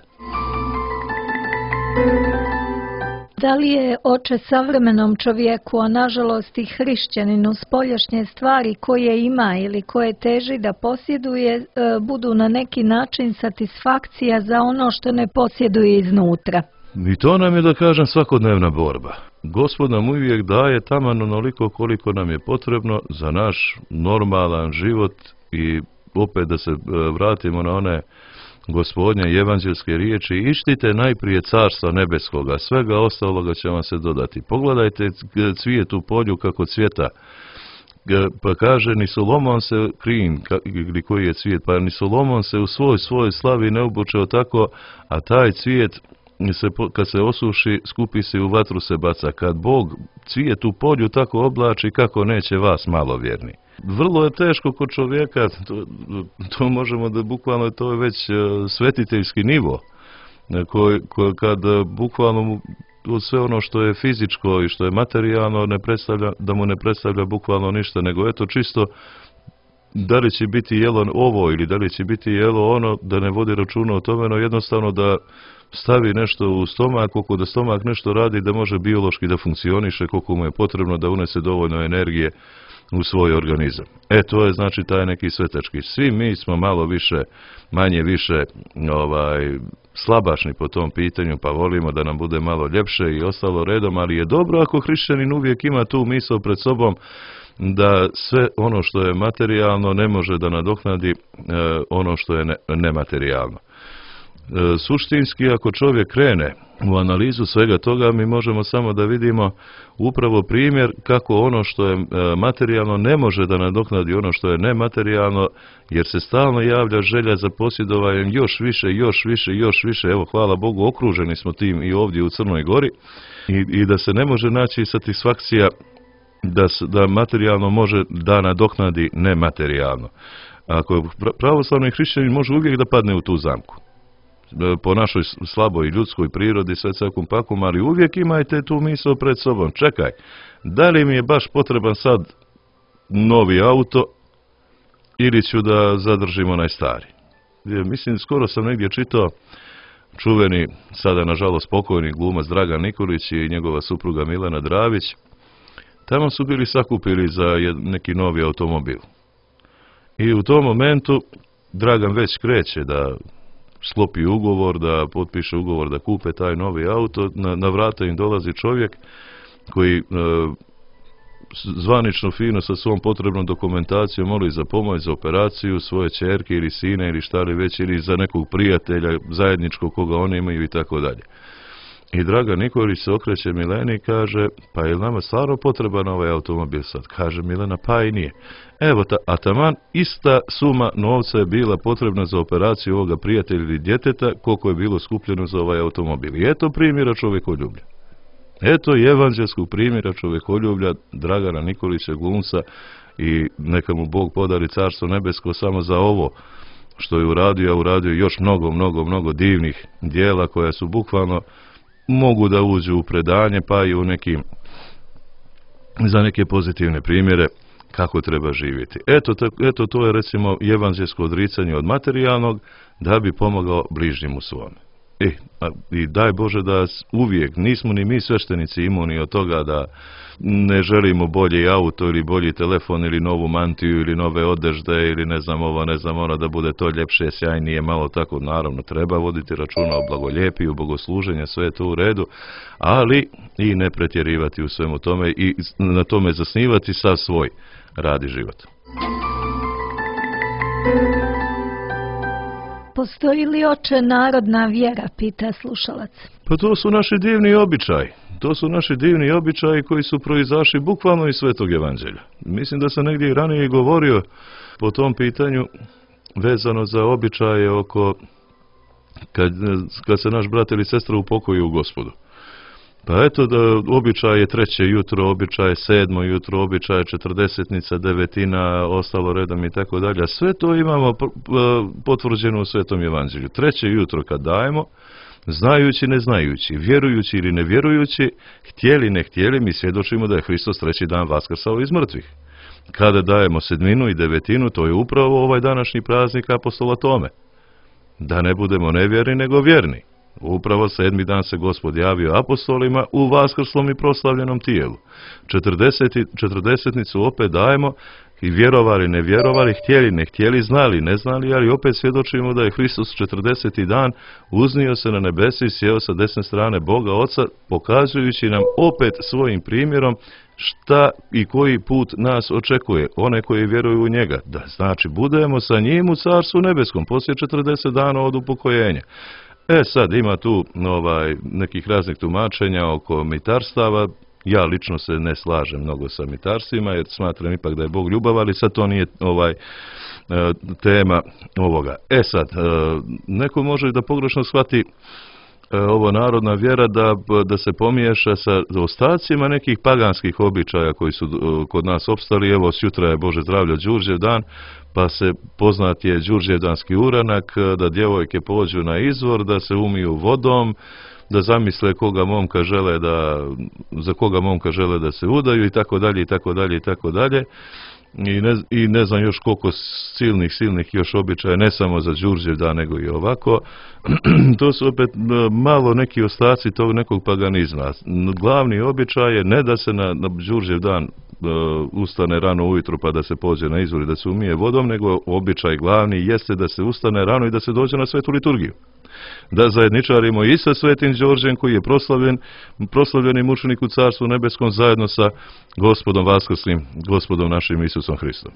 Da li je, oče, savremenom čovjeku, a nažalost i hrišćaninu, spoljašnje stvari koje ima ili koje teži da posjeduje, budu na neki način satisfakcija za ono što ne posjeduje iznutra? I to nam je, da kažem, svakodnevna borba. Gospod nam uvijek daje taman onoliko koliko nam je potrebno za naš normalan život i opet da se vratimo na one Gospodnje i evanđelske riječi: ištite najprije carstva nebeskoga, svega ostaloga će vam se dodati. Pogledajte cvijet u polju kako cvjeta. Pa kaže, ni Solomon se krin, koji je cvijet, pa ni Solomon se u svoj svoj slavi ne obučeo tako, a taj cvijet se, kad se osuši, skupi se i u vatru se baca. Kad Bog cvijet u polju tako oblači, kako neće vas malovjerni. Vrlo je teško kod čovjeka, to, to možemo da bukvalno, to je već svetiteljski nivo, koji, koji kad bukvalno sve ono što je fizičko i što je materijalno ne predstavlja, da mu ne predstavlja bukvalno ništa, nego eto čisto da li će biti jelo ovo ili da li će biti jelo ono, da ne vodi računa o tome, no jednostavno da stavi nešto u stomak, koliko da stomak nešto radi, da može biološki da funkcioniše, koliko mu je potrebno da unese dovoljno energije u svoj organizam. E, to je znači taj neki svetački. Svi mi smo malo više, manje više ovaj, slabašni po tom pitanju, pa volimo da nam bude malo ljepše i ostalo redom, ali je dobro ako hrišćanin uvijek ima tu misao pred sobom da sve ono što je materijalno ne može da nadoknadi e, ono što je ne, nematerijalno. E, suštinski, ako čovjek krene u analizu svega toga, mi možemo samo da vidimo upravo primjer kako ono što je materijalno ne može da nadoknadi ono što je nematerijalno, jer se stalno javlja želja za posjedovanjem još više, još više, još više. Evo, hvala Bogu, okruženi smo tim i ovdje u Crnoj Gori i, i da se ne može naći satisfakcija da, da materijalno može da nadoknadi nematerijalno. Ako pravoslavni hrišćanin može uvijek da padne u tu zamku, po našoj slaboj ljudskoj prirodi, sve cakom pakom, ali uvijek imajte tu misao pred sobom. Čekaj, da li mi je baš potreban sad novi auto ili ću da zadržim onaj stari? Mislim, skoro sam negdje čitao čuveni, sada nažalost pokojni glumac Dragan Nikolić i njegova supruga Milena Dravić. Tamo su bili sakupili za neki novi automobil. I u tom momentu Dragan već kreće da sklopi ugovor, da potpiše ugovor da kupe taj novi auto. Na, na vrata im dolazi čovjek koji e, zvanično fino sa svom potrebnom dokumentacijom moli za pomoć, za operaciju svoje ćerke ili sine ili šta li već, ili za nekog prijatelja zajedničkog koga oni imaju i tako dalje. I Dragan Nikolić se okreće Mileni i kaže: pa je li nama stvarno potreban ovaj automobil sad? Kaže Milena: pa i nije. Evo, ta, a taman ista suma novca je bila potrebna za operaciju ovoga prijatelja ili djeteta, koliko je bilo skupljeno za ovaj automobil. I eto primjera čovjekoljublja. Eto i evanđelskog primjera čovjekoljublja Dragana Nikolića, glumca i neka mu Bog podari carstvo nebesko samo za ovo što je uradio, a uradio još mnogo, mnogo, mnogo divnih dijela koja su bukvalno mogu da uđu u predanje, pa i u nekim, za neke pozitivne primjere kako treba živjeti. Eto, eto to je recimo evanđelsko odricanje od materijalnog da bi pomogao bližnjemu svome. I, a, I daj Bože da uvijek, nismo ni mi sveštenici imuni od toga da ne želimo bolji auto ili bolji telefon ili novu mantiju ili nove odežde ili ne znam ovo, ne znam ono, da bude to ljepše, sjajnije, malo tako. Naravno treba voditi računa o blagoljepiju, bogosluženja, sve je to u redu, ali i ne pretjerivati u svemu tome i na tome zasnivati sav svoj radi život. Postoji li, oče, narodna vjera, pita slušalac? Pa to su naši divni običaji. To su naši divni običaji koji su proizašli bukvalno iz Svetog Evanđelja. Mislim da sam negdje i ranije govorio po tom pitanju vezano za običaje oko kad, kad se naš brat ili sestra upokoji u Gospodu. Pa eto da običaj je treće jutro, običaj je sedmo jutro, običaj je četrdesetnica, devetina, ostalo redom i tako dalje. Sve to imamo potvrđeno u Svetom Evanđelju. Treće jutro kad dajemo, znajući, ne znajući, vjerujući ili ne vjerujući, htjeli, ne htjeli, mi svjedočimo da je Hristos treći dan vaskrsao iz mrtvih. Kada dajemo sedminu i devetinu, to je upravo ovaj današnji praznik apostola Tome. Da ne budemo nevjerni, nego vjerni. Upravo sedmi dan se Gospod javio apostolima u vaskrslom i proslavljenom tijelu. Četrdesetnicu opet dajemo i vjerovali, ne vjerovali, htjeli, ne htjeli, znali, ne znali, ali opet svjedočimo da je Hristos četrdeseti dan uznio se na nebesi i sjeo sa desne strane Boga Oca, pokazujući nam opet svojim primjerom šta i koji put nas očekuje, one koji vjeruju u njega. Da znači budemo sa njim u Carstvu nebeskom poslije četrdeset dana od upokojenja. E sad, ima tu ovaj, nekih raznih tumačenja oko mitarstava. Ja lično se ne slažem mnogo sa mitarstvima, jer smatram ipak da je Bog ljubav, ali sad to nije ovaj tema ovoga. E sad, neko može da pogrešno shvati ovo narodna vjera da, da se pomiješa sa ostacima nekih paganskih običaja koji su kod nas opstali. Evo, sjutra je Bože zdravlja Đurđev dan, pa se poznat je Đurđevdanski uranak, da djevojke pođu na izvor, da se umiju vodom, da zamisle koga momka žele da, za koga momka žele da se udaju i tako dalje i tako dalje i tako dalje. I ne, i ne znam još koliko silnih, silnih još običaja, ne samo za Đurđev dan, nego i ovako. To su opet malo neki ostaci tog nekog paganizma. Glavni običaj je ne da se na, na Đurđev dan uh, ustane rano ujutro pa da se pođe na izvor i da se umije vodom, nego običaj glavni jeste da se ustane rano i da se dođe na svetu liturgiju. Da zajedničarimo i sa Svetim Đorđem koji je proslavljen, proslavljeni mučenik u Carstvu nebeskom zajedno sa Gospodom vaskrslim, Gospodom našim Isusom Hristom.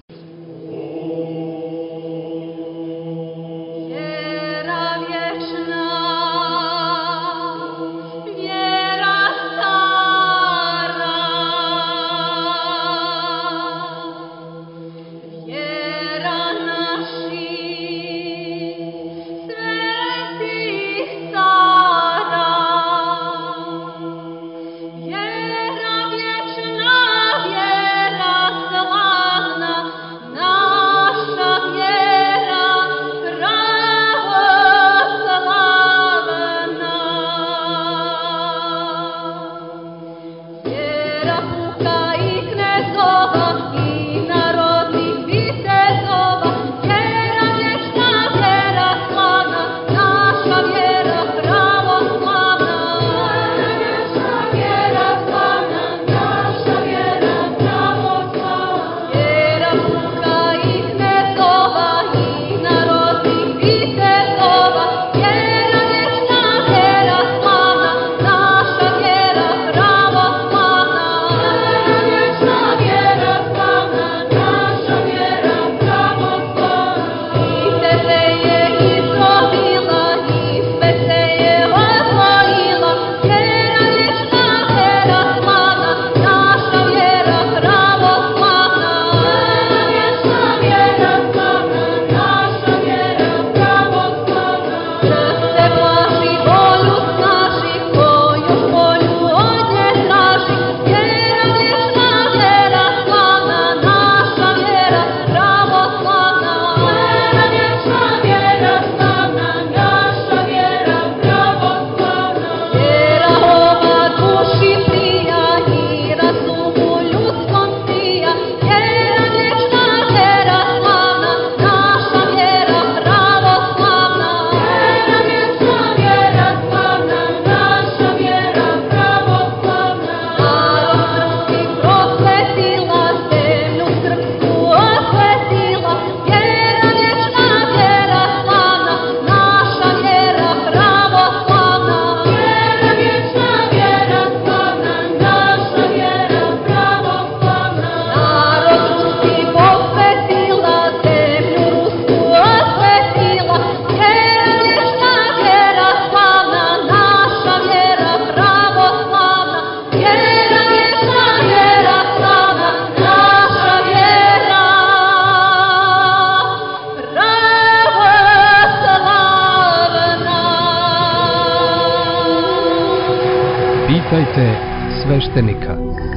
Pitajte sveštenika.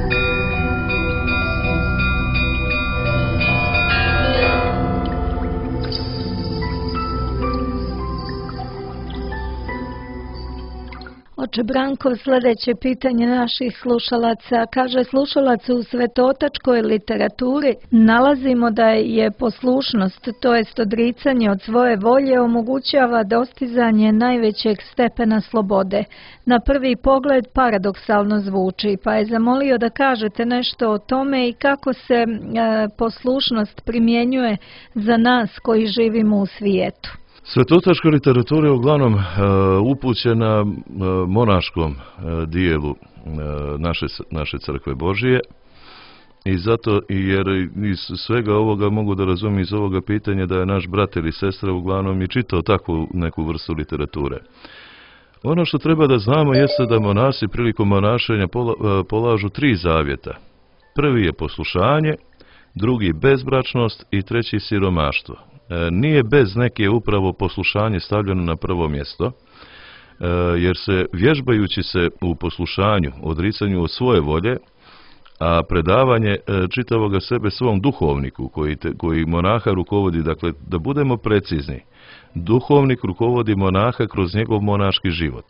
Oče Branko, sljedeće pitanje naših slušalaca. Kaže slušalac, u svetotačkoj literaturi nalazimo da je poslušnost, to jest odricanje od svoje volje, omogućava dostizanje najvećeg stepena slobode. Na prvi pogled paradoksalno zvuči, pa je zamolio da kažete nešto o tome i kako se e, poslušnost primjenjuje za nas koji živimo u svijetu. Svetotačka literatura je uglavnom uh, upućena uh, monaškom uh, dijelu uh, naše, naše crkve Božije i zato, jer iz svega ovoga mogu da razumijem iz ovoga pitanja da je naš brat ili sestra uglavnom i čitao takvu neku vrstu literature. Ono što treba da znamo jeste da monasi prilikom monašenja pola, uh, polažu tri zavjeta. Prvi je poslušanje, drugi bezbračnost i treći siromaštvo. Nije bez neke upravo poslušanje stavljeno na prvo mjesto, jer se vježbajući se u poslušanju, odricanju od svoje volje, a predavanje čitavoga sebe svom duhovniku koji, te, koji monaha rukovodi, dakle da budemo precizni, duhovnik rukovodi monaha kroz njegov monaški život.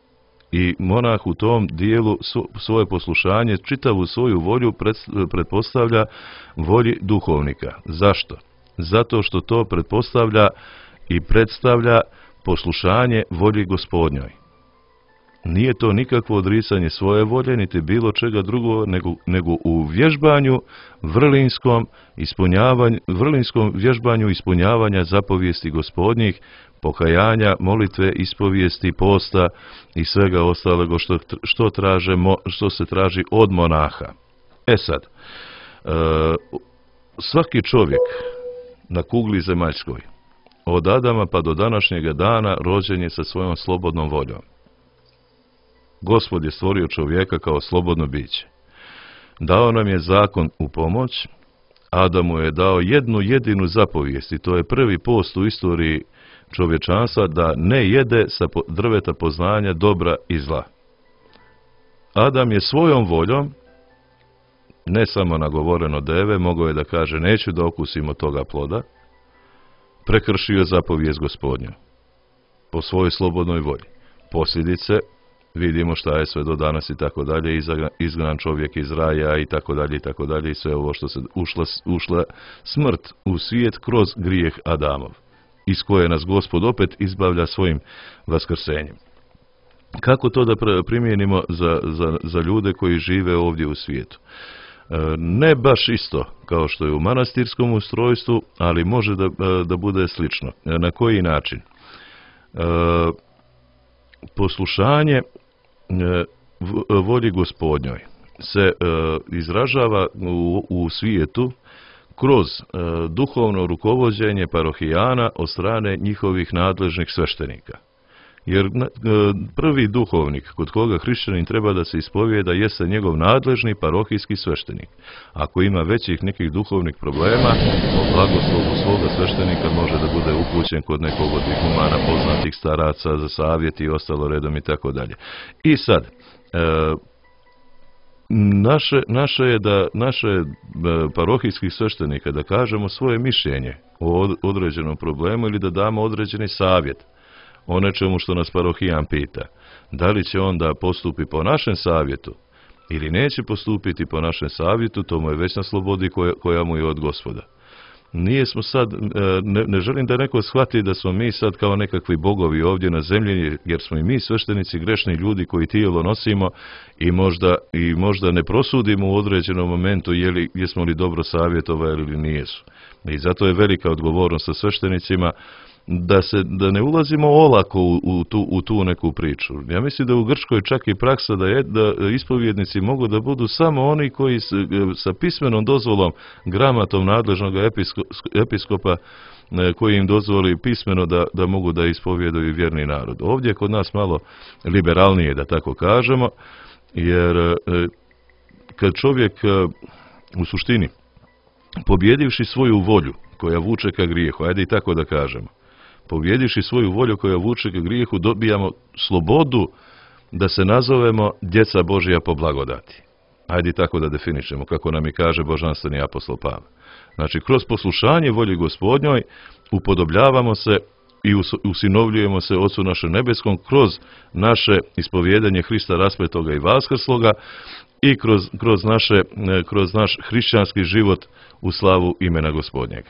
I monah u tom dijelu svoje poslušanje, čitavu svoju volju pretpostavlja volji duhovnika. Zašto? Zato što to pretpostavlja i predstavlja poslušanje volji Gospodnjoj. Nije to nikakvo odricanje svoje volje, niti bilo čega drugo, nego, nego u vježbanju vrlinskom, ispunjavanju, vrlinskom vježbanju ispunjavanja zapovijesti Gospodnjih, pokajanja, molitve, ispovijesti, posta i svega ostalog što, što, traže, što se traži od monaha. E sad, e, svaki čovjek na kugli zemaljskoj, od Adama pa do današnjega dana, rođen je sa svojom slobodnom voljom. Gospod je stvorio čovjeka kao slobodno biće. Dao nam je zakon u pomoć, Adamu je dao jednu jedinu zapovijest i to je prvi post u istoriji čovječanstva da ne jede sa drveta poznanja dobra i zla. Adam je svojom voljom, ne samo nagovoreno deve, mogao je da kaže neću da okusim od toga ploda, prekršio zapovijest Gospodnju po svojoj slobodnoj volji. Posljedice, vidimo šta je sve do danas i tako dalje, izgnan čovjek iz raja i tako dalje i tako dalje i sve ovo što se ušla, ušla smrt u svijet kroz grijeh Adamov, iz koje nas Gospod opet izbavlja svojim vaskrsenjem. Kako to da primijenimo za, za, za ljude koji žive ovdje u svijetu? Ne baš isto kao što je u manastirskom ustrojstvu, ali može da, da bude slično. Na koji način? Poslušanje volji Gospodnjoj se izražava u, u svijetu kroz duhovno rukovođenje parohijana od strane njihovih nadležnih sveštenika. Jer prvi duhovnik kod koga hrišćanin treba da se ispovijeda jeste njegov nadležni parohijski sveštenik. Ako ima većih nekih duhovnih problema, o blagoslovu svoga sveštenika može da bude upućen kod nekog od ihumana, poznatih staraca za savjet i ostalo redom i tako dalje. I sad, e, naše, naše je da naše parohijskih sveštenika da kažemo svoje mišljenje o određenom problemu ili da damo određeni savjet o nečemu što nas parohijan pita. Da li će on da postupi po našem savjetu ili neće postupiti po našem savjetu, to mu je već na slobodi koja, koja mu je od Gospoda. Nije smo sad, ne, ne želim da neko shvati da smo mi sad kao nekakvi bogovi ovdje na zemlji, jer smo i mi sveštenici grešni ljudi koji tijelo nosimo i možda, i možda ne prosudimo u određenom momentu je li, jesmo li dobro savjetovali ili nijesu. I zato je velika odgovornost sa sveštenicima da se da ne ulazimo olako u, u, tu, u tu neku priču. Ja mislim da u Grčkoj čak i praksa da je da ispovjednici mogu da budu samo oni koji s, sa pismenom dozvolom gramatom nadležnog episko, episkopa koji im dozvoli pismeno da, da mogu da ispovjeduju vjerni narod. Ovdje je kod nas malo liberalnije, da tako kažemo, jer kad čovjek u suštini pobjedivši svoju volju koja vuče ka grijehu, ajde i tako da kažemo, pobjedivši svoju volju koja vuče ka grijehu, dobijamo slobodu da se nazovemo djeca Božja po blagodati. Ajde tako da definišemo, kako nam i kaže božanstveni apostol Pavle. Znači, kroz poslušanje volji Gospodnjoj upodobljavamo se i usinovljujemo se Ocu našem nebeskom kroz naše ispovjedanje Hrista raspetoga i vaskrsloga i kroz, kroz, naše, kroz naš hrišćanski život u slavu imena Gospodnjega.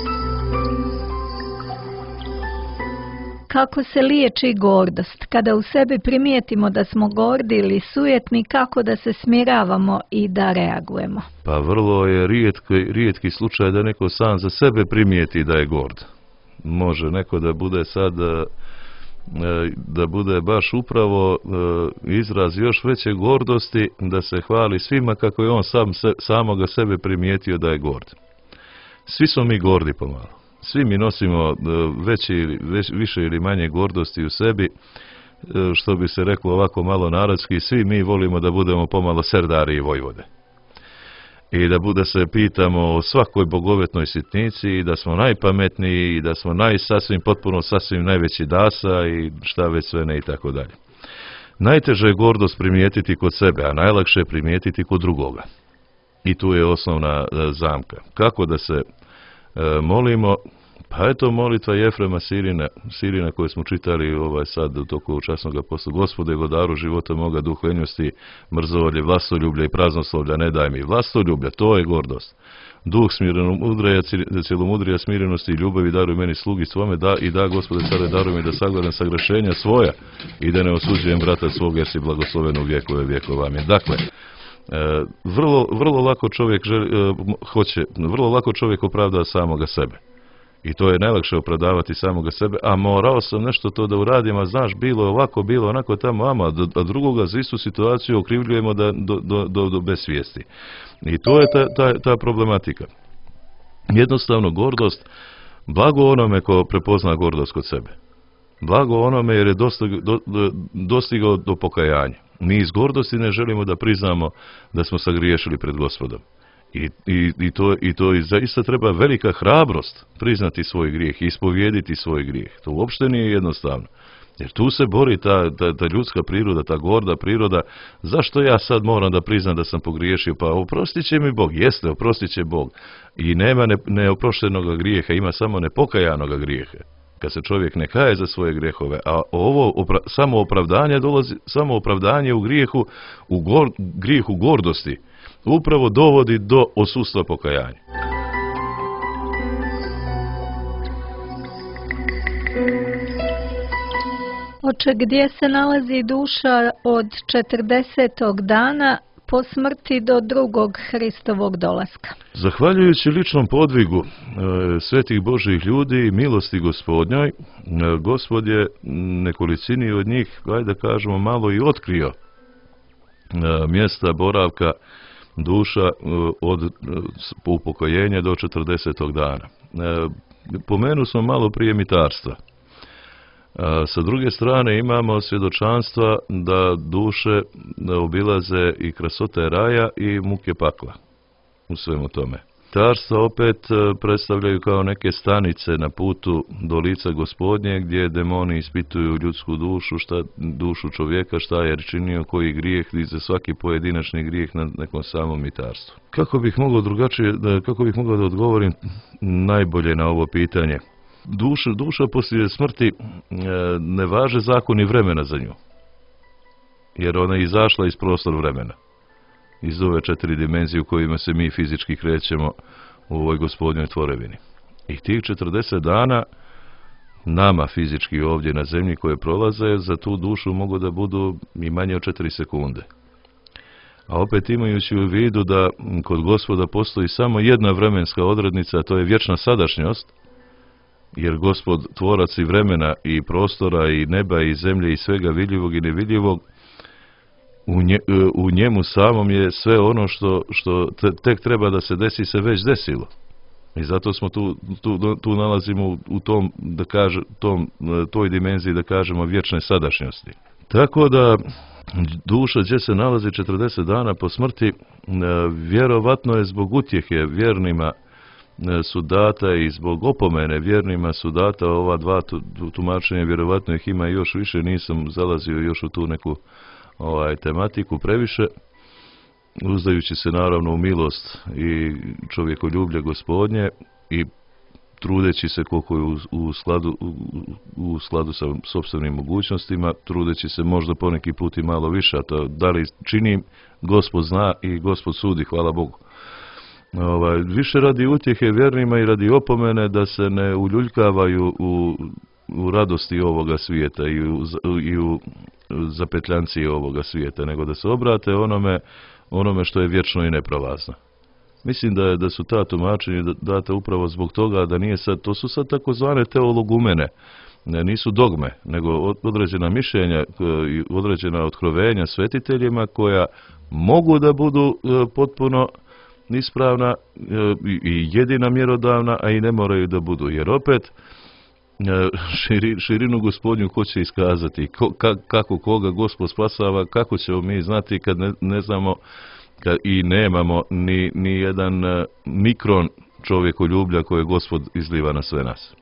Kako se liječi gordost? Kada u sebi primijetimo da smo gordi ili sujetni, kako da se smiravamo i da reagujemo? Pa vrlo je rijetki, rijetki slučaj da neko sam za sebe primijeti da je gord. Može neko da bude sad, da bude baš upravo izraz još veće gordosti, da se hvali svima kako je on sam se, samoga sebe primijetio da je gord. Svi smo mi gordi pomalo. Svi mi nosimo veći, već, više ili manje gordosti u sebi, što bi se reklo ovako malo narodski, svi mi volimo da budemo pomalo serdari i vojvode. I da bude se pitamo o svakoj bogovetnoj sitnici i da smo najpametniji i da smo naj, sasvim, potpuno sasvim najveći dasa i šta već sve ne i tako dalje. Najteže je gordost primijetiti kod sebe, a najlakše je primijetiti kod drugoga. I tu je osnovna zamka. Kako da se e, molimo? Pa eto molitva Jefrema Sirina, Sirina koju smo čitali ovaj sad u toku časnog posla. Gospode, vladaru života moga, duh lenjosti, mrzovolje, vlastoljublja i praznoslovlja, ne daj mi. Vlastoljublja, to je gordost. Duh smirenomudraja, cjelomudrija, smirenosti i ljubavi daruj meni slugi svome, da i da, Gospode, sada daruj mi da sagledam sagrešenja svoja i da ne osuđujem brata svoga, jer si blagosloven u vjekove vjekova. Amin. Dakle, e, vrlo, vrlo lako čovjek želi, e, hoće, vrlo lako čovjek opravda samoga sebe. I to je najlakše opravdavati samoga sebe, a morao sam nešto to da uradim, a znaš, bilo je ovako, bilo onako tamo, ama, a drugoga za istu situaciju okrivljujemo da, do, do, do, do besvijesti. I to je ta, ta, ta problematika. Jednostavno, gordost, blago onome ko prepozna gordost kod sebe. Blago onome jer je dostigao do, do, dostigao do pokajanja. Mi iz gordosti ne želimo da priznamo da smo sagriješili pred Gospodom. I, i, i, to, i to i zaista treba velika hrabrost priznati svoj grijeh i ispovijediti svoj grijeh. To uopšte nije jednostavno. Jer tu se bori ta, ta, ta ljudska priroda, ta gorda priroda. Zašto ja sad moram da priznam da sam pogriješio? Pa oprostit će mi Bog. Jeste, oprostit će Bog. I nema ne, neoproštenoga grijeha, ima samo nepokajanoga grijeha. Kad se čovjek ne kaje za svoje grijehove, a ovo opra, samo opravdanje dolazi, samo opravdanje u grijehu, u gor, grijehu gordosti, upravo dovodi do odsustva pokajanja. Oče, gdje se nalazi duša od četrdesetog dana po smrti do drugog Hristovog dolaska? Zahvaljujući ličnom podvigu e, svetih Božjih ljudi i milosti Gospodnjoj, e, Gospod je nekolicini od njih, ajde da kažemo, malo i otkrio e, mjesta boravka duša od upokojenja do četrdesetog dana. Pomenu smo malo prije mitarstva. Sa druge strane imamo svjedočanstva da duše obilaze i krasote raja i muke pakla u svemu tome. Mitarstva opet predstavljaju kao neke stanice na putu do lica Gospodnje gdje demoni ispituju ljudsku dušu, šta, dušu čovjeka, šta je činio, koji grijeh i za svaki pojedinačni grijeh na nekom samom mitarstvu. Kako bih mogao drugačije, kako bih mogao da odgovorim najbolje na ovo pitanje? Duša, duša poslije smrti ne važe zakoni vremena za nju, jer ona je izašla iz prostora vremena, iz ove četiri dimenzije u kojima se mi fizički krećemo u ovoj Gospodnjoj tvorevini. I tih četrdeset dana nama fizički ovdje na zemlji koje prolaze za tu dušu mogu da budu i manje od četiri sekunde. A opet imajući u vidu da kod Gospoda postoji samo jedna vremenska odrednica, a to je vječna sadašnjost, jer Gospod tvorac i vremena i prostora i neba i zemlje i svega vidljivog i nevidljivog, u, nje, u njemu samom je sve ono što, što te, tek treba da se desi se već desilo. I zato smo tu, tu, tu nalazimo u, u tom, da kaže, tom, toj dimenziji, da kažemo, vječne sadašnjosti. Tako da duša gdje se nalazi četrdeset dana po smrti, vjerovatno je zbog utjehe vjernima su data i zbog opomene vjernima su data ova dva tumačenja, vjerovatno ih ima još više, nisam zalazio još u tu neku ovaj, tematiku previše, uzdajući se naravno u milost i čovjekoljublje Gospodnje i trudeći se koliko je u, u, skladu, u, u skladu sa sopstvenim mogućnostima, trudeći se možda poneki put i malo više, a to da li činim, Gospod zna i Gospod sudi, hvala Bogu. Ovaj, više radi utjehe vjernima i radi opomene da se ne uljuljkavaju u, u radosti ovoga svijeta i u, i u zapetljanci ovoga svijeta, nego da se obrate onome, onome što je vječno i neprolazno. Mislim da, je, da su ta tumačenja data upravo zbog toga da nije sad, to su sad takozvane teologumene, ne, nisu dogme, nego određena mišljenja i određena otkrovenja svetiteljima koja mogu da budu potpuno ispravna i jedina mjerodavna, a i ne moraju da budu, jer opet širi, širinu Gospodnju ko će iskazati, ko, ka, kako koga Gospod spasava, kako ćemo mi znati kad ne, ne znamo kad i nemamo ni, ni jedan mikron čovjekoljublja koje Gospod izliva na sve nas.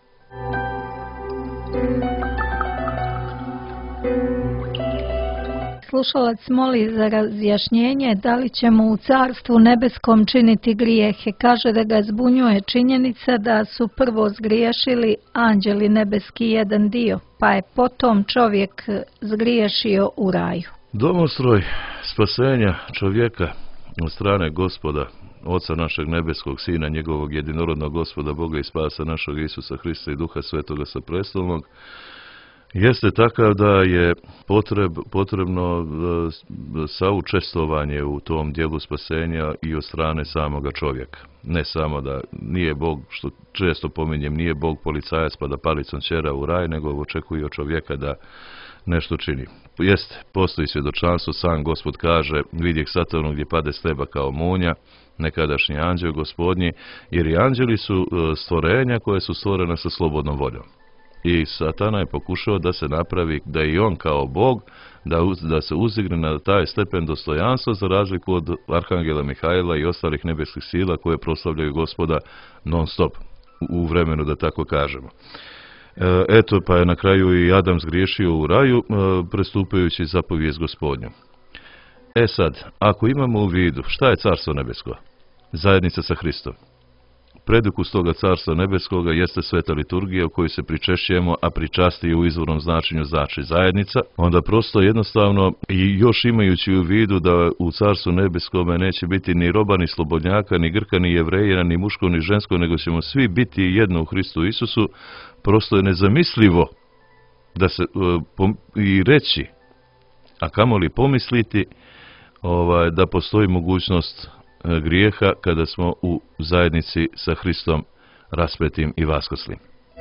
Slušalac moli za razjašnjenje da li ćemo u Carstvu nebeskom činiti grijehe. Kaže da ga zbunjuje činjenica da su prvo zgriješili anđeli nebeski jedan dio, pa je potom čovjek zgriješio u raju. Domostroj spasenja čovjeka od strane Gospoda, Oca našeg nebeskog, Sina njegovog jedinorodnog Gospoda, Boga i Spasa našeg Isusa Hrista i Duha Svetoga sa prestolnog, jeste takav da je potreb, potrebno saučestvovanje u tom dijelu spasenja i od strane samoga čovjeka. Ne samo da nije Bog, što često pominjem, nije Bog policajac pa da palicom ćera u raj, nego očekuje od čovjeka da nešto čini. Jeste, postoji svjedočanstvo, sam Gospod kaže, vidjeh Satanu gdje pade s neba kao munja, nekadašnji anđel Gospodnji, jer i anđeli su stvorenja koje su stvorena sa slobodnom voljom. I Satana je pokušao da se napravi, da i on kao Bog, da, da se uzigne na taj stepen dostojanstva za razliku od Arhangela Mihajla i ostalih nebeskih sila koje proslavljaju Gospoda non stop u vremenu, da tako kažemo. Eto, pa je na kraju i Adam zgriješio u raju, prestupajući zapovijest Gospodnju. E sad, ako imamo u vidu, šta je Carstvo nebesko? Zajednica sa Hristom. Predukus toga Carstva nebeskoga jeste sveta liturgija u kojoj se pričešćujemo, a pričasti u izvornom značenju znači zajednica. Onda prosto jednostavno, i još imajući u vidu da u Carstvu nebeskome neće biti ni roba, ni slobodnjaka, ni Grka, ni Jevrejina, ni muško, ni žensko, nego ćemo svi biti jedno u Hristu Isusu, prosto je nezamislivo da se uh, pom, i reći, a kamoli pomisliti, ovaj, da postoji mogućnost grijeha kada smo u zajednici sa Hristom raspetim i vaskrslim.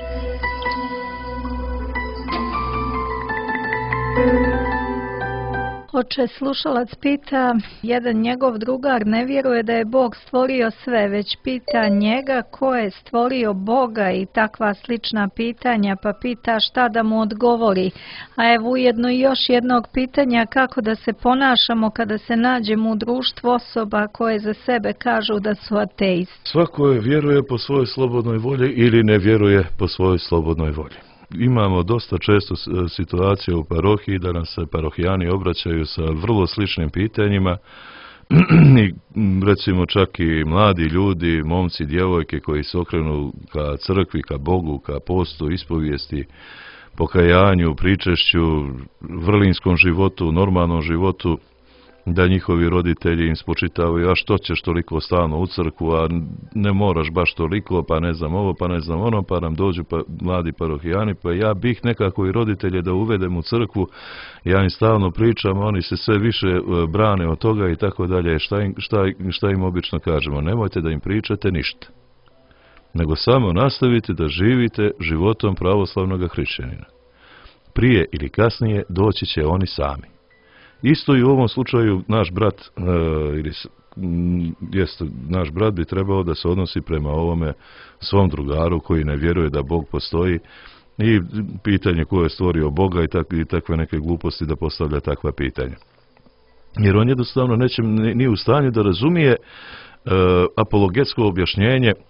Oče, slušalac pita, jedan njegov drugar ne vjeruje da je Bog stvorio sve, već pita njega ko je stvorio Boga i takva slična pitanja, pa pita šta da mu odgovori. A evo ujedno i još jednog pitanja, kako da se ponašamo kada se nađemo u društvu osoba koje za sebe kažu da su ateisti. Svako je vjeruje po svojoj slobodnoj volji ili ne vjeruje po svojoj slobodnoj volji. Imamo dosta često situacije u parohiji da nam se parohijani obraćaju sa vrlo sličnim pitanjima i recimo čak i mladi ljudi, momci, djevojke koji se okrenu ka crkvi, ka Bogu, ka postu, ispovijesti, pokajanju, pričešću, vrlinskom životu, normalnom životu, da njihovi roditelji im spočitavaju, a što ćeš toliko stalno u crkvu, a ne moraš baš toliko, pa ne znam ovo, pa ne znam ono, pa nam dođu pa, mladi parohijani, pa ja bih nekako i roditelje da uvedem u crkvu, ja im stalno pričam, oni se sve više brane od toga i tako dalje. Šta im, šta, šta im obično kažemo? Nemojte da im pričate ništa, nego samo nastavite da živite životom pravoslavnog hrišćanina. Prije ili kasnije doći će oni sami. Isto i u ovom slučaju naš brat, e, ili m, jest, naš brat bi trebao da se odnosi prema ovome svom drugaru koji ne vjeruje da Bog postoji i pitanje ko je stvorio Boga i, tak, i takve neke gluposti da postavlja takva pitanja. Jer on jednostavno neće, nije u stanju da razumije e, apologetsko objašnjenje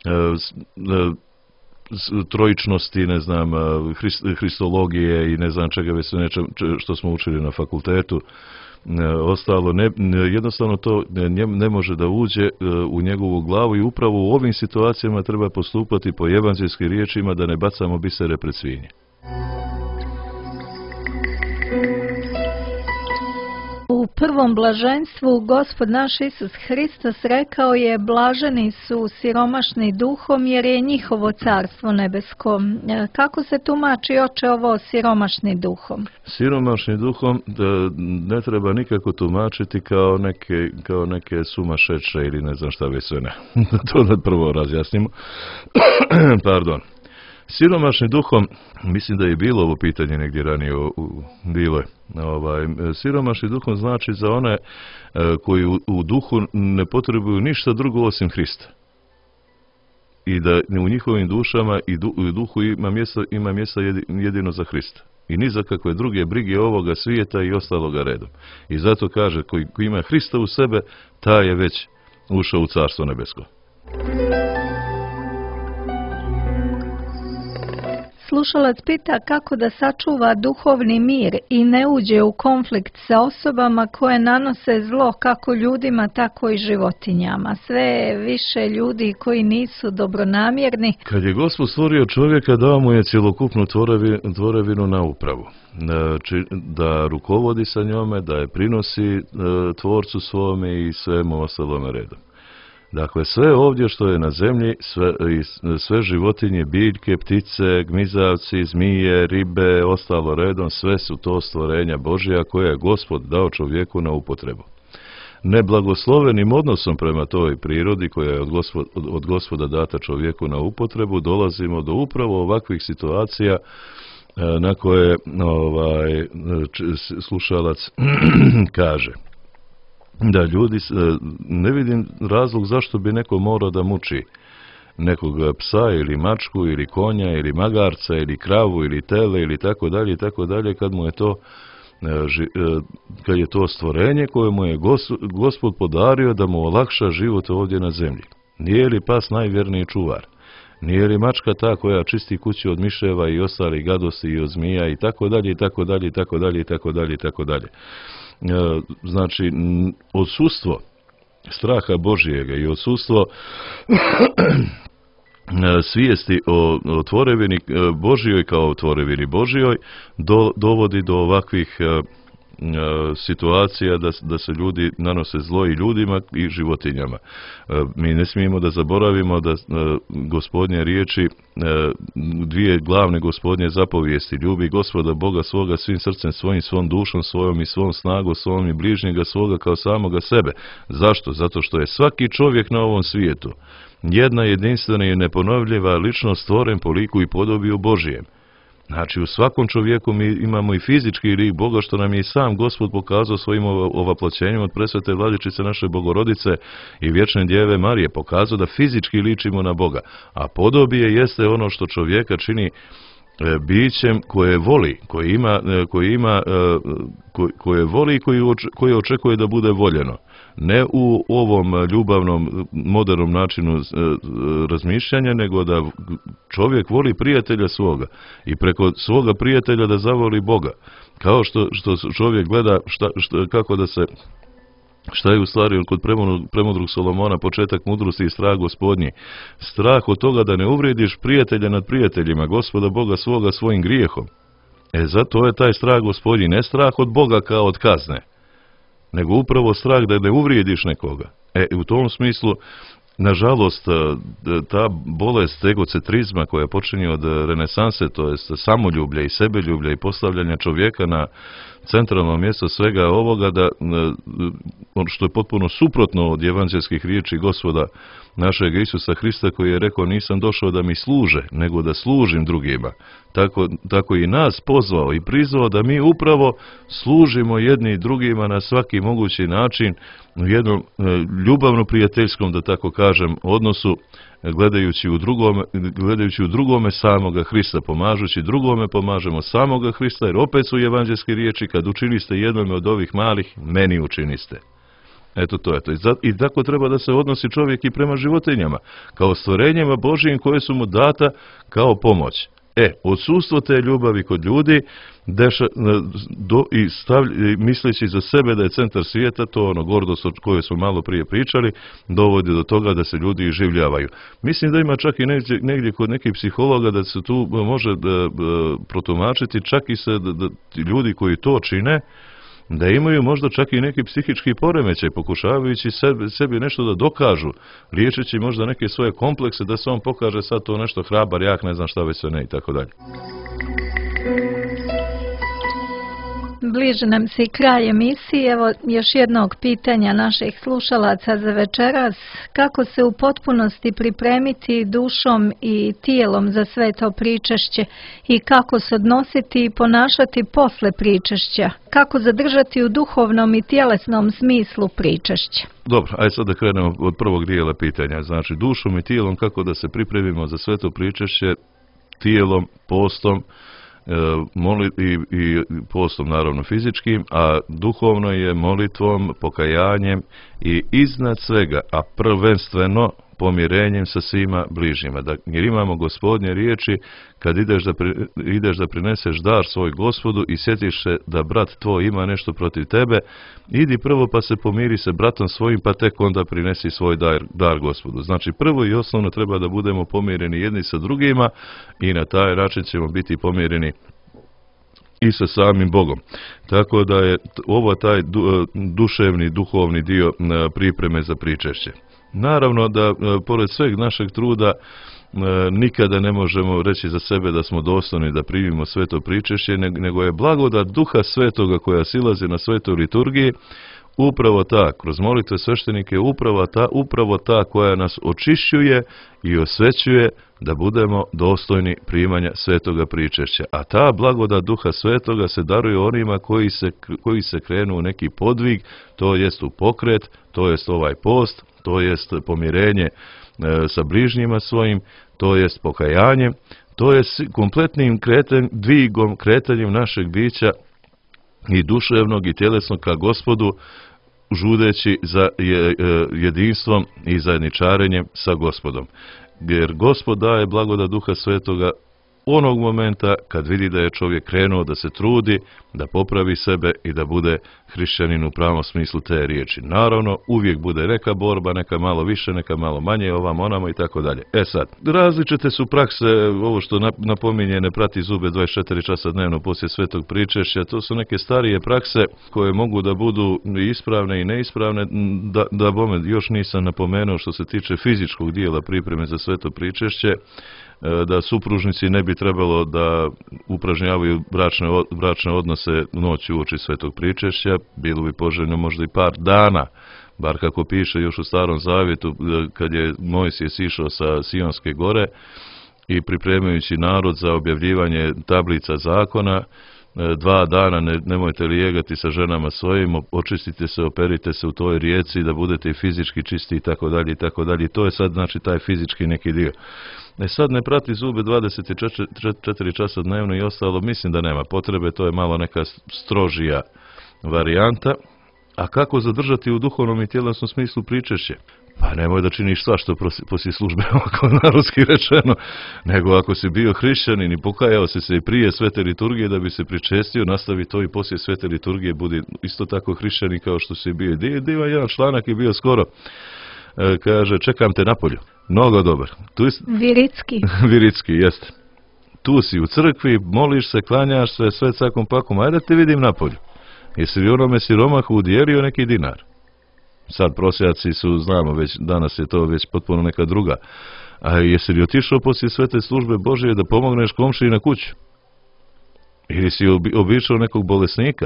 trojičnosti, ne znam, hristologije i ne znam čega već nečem što smo učili na fakultetu, ostalo, ne, jednostavno to ne, ne može da uđe u njegovu glavu i upravo u ovim situacijama treba postupati po evanđelskim riječima da ne bacamo bisere pred svinje. U prvom blaženstvu Gospod naš Isus Hristos rekao je: blaženi su siromašni duhom jer je njihovo carstvo nebesko. Kako se tumači, oče, ovo siromašni duhom? Siromašni duhom da ne treba nikako tumačiti kao neke, kao neke sumašeće ili ne znam šta već sve ne. To da prvo razjasnimo. Pardon. Siromašni duhom, mislim da je bilo ovo pitanje negdje ranije u, u, bilo je. Ovaj, siromašni duhom znači za one e, koji u, u duhu ne potrebuju ništa drugo osim Hrista. I da u njihovim dušama i du, u duhu ima mjesta, ima mjesta jedino za Hrista. I ni za kakve druge brige ovoga svijeta i ostaloga redom. I zato kaže, koji, koji ima Hrista u sebe, taj je već ušao u Carstvo nebesko. Slušalac pita kako da sačuva duhovni mir i ne uđe u konflikt sa osobama koje nanose zlo kako ljudima, tako i životinjama. Sve više ljudi koji nisu dobronamjerni. Kad je Gospod stvorio čovjeka, dao mu je cjelokupnu tvorevinu, tvorevinu na upravu. Znači, da rukovodi sa njome, da je prinosi tvorcu svome i svemu ostalome redom. Dakle, sve ovdje što je na zemlji, sve, sve životinje, biljke, ptice, gmizavci, zmije, ribe, ostalo redom, sve su to stvorenja Božja koje je Gospod dao čovjeku na upotrebu. Neblagoslovenim odnosom prema toj prirodi koja je od Gospoda, od Gospoda data čovjeku na upotrebu, dolazimo do upravo ovakvih situacija na koje ovaj, slušalac kaže. Da, ljudi, ne vidim razlog zašto bi neko morao da muči nekog psa ili mačku ili konja ili magarca ili kravu ili tele ili tako dalje i tako dalje kad mu je to kad je to stvorenje koje mu je Gospod podario da mu olakša život ovdje na zemlji. Nije li pas najvjerniji čuvar? Nije li mačka ta koja čisti kuću od miševa i ostalih gadosti i od zmija i tako dalje i tako dalje i tako dalje i tako dalje i tako dalje. Znači, odsustvo straha Božjega i odsustvo svijesti o, o tvorevini Božjoj kao tvorevini Božjoj do, dovodi do ovakvih situacija da, da se ljudi nanose zlo i ljudima i životinjama. Mi ne smijemo da zaboravimo da Gospodnje riječi, dvije glavne Gospodnje zapovijesti: ljubi Gospoda Boga svoga svim srcem svojim, svom dušom svojom i svom snagom svojom i bližnjega svoga kao samoga sebe. Zašto? Zato što je svaki čovjek na ovom svijetu jedna jedinstvena i neponovljiva ličnost stvoren po liku i podobiju Božijem. Znači, u svakom čovjeku mi imamo i fizički lik Boga, što nam je i sam Gospod pokazao svojim ovaploćenjem od presvete Vladičice naše Bogorodice i vječne Djeve Marije, pokazao da fizički ličimo na Boga. A podobije jeste ono što čovjeka čini bićem koje voli, koje ima, koje ima, koje voli i koje očekuje da bude voljeno. Ne u ovom ljubavnom, modernom načinu razmišljanja, nego da čovjek voli prijatelja svoga i preko svoga prijatelja da zavoli Boga. Kao što, što čovjek gleda šta, šta, kako da se, šta je u stvari kod premudrog Solomona početak mudrosti i strah Gospodnji. Strah od toga da ne uvrijediš prijatelja nad prijateljima, Gospoda Boga svoga svojim grijehom. E, zato je taj strah Gospodnji, ne strah od Boga kao od kazne, nego upravo strah da ne uvrijediš nekoga. E, u tom smislu, nažalost, ta bolest egocentrizma koja počinje od renesanse, to je samoljublja i sebeljublja i postavljanja čovjeka na centralno mjesto svega ovoga, da, što je potpuno suprotno od evanđelskih riječi Gospoda našeg Isusa Hrista, koji je rekao: nisam došao da mi služe, nego da služim drugima. Tako, tako i nas pozvao i prizvao da mi upravo služimo jedni drugima na svaki mogući način u jednom ljubavno prijateljskom, da tako kažem, odnosu, gledajući u drugome, gledajući u drugome samoga Hrista, pomažući drugome, pomažemo samoga Hrista, jer opet su evanđelske riječi: kad učiniste jednome od ovih malih, meni učiniste. Eto to je to. I, za, I tako treba da se odnosi čovjek i prema životinjama, kao stvorenjima Božijim koje su mu data kao pomoć. E, odsustvo te ljubavi kod ljudi deša, do, i stavlj, misleći za sebe da je centar svijeta, to ono gordost o kojoj smo malo prije pričali, dovodi do toga da se ljudi iživljavaju. Mislim da ima čak i negdje, negdje kod nekih psihologa da se tu može da, da, protumačiti čak i se da, da ljudi koji to čine, da imaju možda čak i neki psihički poremećaj, pokušavajući sebi, sebi nešto da dokažu, liječeći možda neke svoje komplekse, da se on pokaže sad to nešto hrabar, jak, ne znam šta već sve ne i tako dalje. Bliže nam se i kraj emisije. Evo još jednog pitanja naših slušalaca za večeras. Kako se u potpunosti pripremiti dušom i tijelom za sve to pričešće i kako se odnositi i ponašati posle pričešća? Kako zadržati u duhovnom i tjelesnom smislu pričešće? Dobro, ajde sad da krenemo od prvog dijela pitanja. Znači, dušom i tijelom kako da se pripremimo za sve to pričešće, tijelom, postom, Moli, i, i postom naravno fizičkim, a duhovno je molitvom, pokajanjem i iznad svega, a prvenstveno pomirenjem sa svima bližnjima. Da, jer imamo Gospodnje riječi, kad ideš da, pri, ideš da prineseš dar svoj Gospodu i sjetiš se da brat tvoj ima nešto protiv tebe, idi prvo pa se pomiri se bratom svojim, pa tek onda prinesi svoj dar, dar Gospodu. Znači prvo i osnovno treba da budemo pomireni jedni sa drugima i na taj način ćemo biti pomireni i sa samim Bogom. Tako da je ovo taj du, duševni, duhovni dio pripreme za pričešće. Naravno da pored sveg našeg truda nikada ne možemo reći za sebe da smo dostojni da primimo sveto pričešće, nego je blagodat Duha Svetoga koja silazi na svetoj liturgiji upravo ta, kroz molitve sveštenike, upravo ta, upravo ta koja nas očišćuje i osvećuje da budemo dostojni primanja svetoga pričešća. A ta blagodat Duha Svetoga se daruje onima koji se, koji se krenu u neki podvig, to jest u pokret, to jest ovaj post, to jest pomirenje e, sa bližnjima svojim, to jest pokajanje, to jest kompletnim kretanjem, dvigom, kretanjem našeg bića i duševnog i tjelesnog ka Gospodu, žudeći za jedinstvom i zajedničarenjem sa Gospodom. Jer Gospod daje blagodat Duha Svetoga onog momenta kad vidi da je čovjek krenuo da se trudi, da popravi sebe i da bude hrišćanin u pravom smislu te riječi. Naravno, uvijek bude neka borba, neka malo više, neka malo manje, ovam, onamo i tako dalje. E sad, različite su prakse, ovo što napominje ne prati zube dvadeset četiri časa dnevno poslije svetog pričešća, to su neke starije prakse koje mogu da budu ispravne i neispravne, da, da bome još nisam napomenuo što se tiče fizičkog dijela pripreme za sveto pričešće, da supružnici ne bi trebalo da upražnjavaju bračne, bračne odnose noći uoči svetog pričešća, bilo bi poželjno možda i par dana, bar kako piše još u Starom Zavjetu, kad je Mojsije sišao sa Sionske gore i pripremajući narod za objavljivanje tablica zakona, dva dana ne, nemojte lijegati sa ženama svojim, očistite se, operite se u toj rijeci, da budete i fizički čisti i tako dalje i tako dalje. To je sad znači taj fizički neki dio. E sad ne prati zube dvadeset četiri časa dnevno i ostalo, mislim da nema potrebe, to je malo neka strožija varijanta. A kako zadržati u duhovnom i tjelesnom smislu pričešće? Pa nemoj da činiš svašta poslije službe, ovako narodski rečeno, nego ako si bio hrišćanin i pokajao si se i prije svete liturgije da bi se pričestio, nastavi to i poslije svete liturgije, budi isto tako hrišćanin kao što si bio. Diva jedan članak je bio skoro, e, kaže, čekam te napolju. Mnogo dobar. Tu is... Viritski. Viritski, jeste. Tu si u crkvi, moliš se, klanjaš se, sve cakom pakom, ajde te vidim napolju. Jesi li onome siromahu udjelio neki dinar? Sad prosjaci su, znamo, već danas je to već potpuno neka druga. A jesi li otišao poslije svete službe Božje da pomogneš komšiji na kuću? Ili si obi, obišao nekog bolesnika?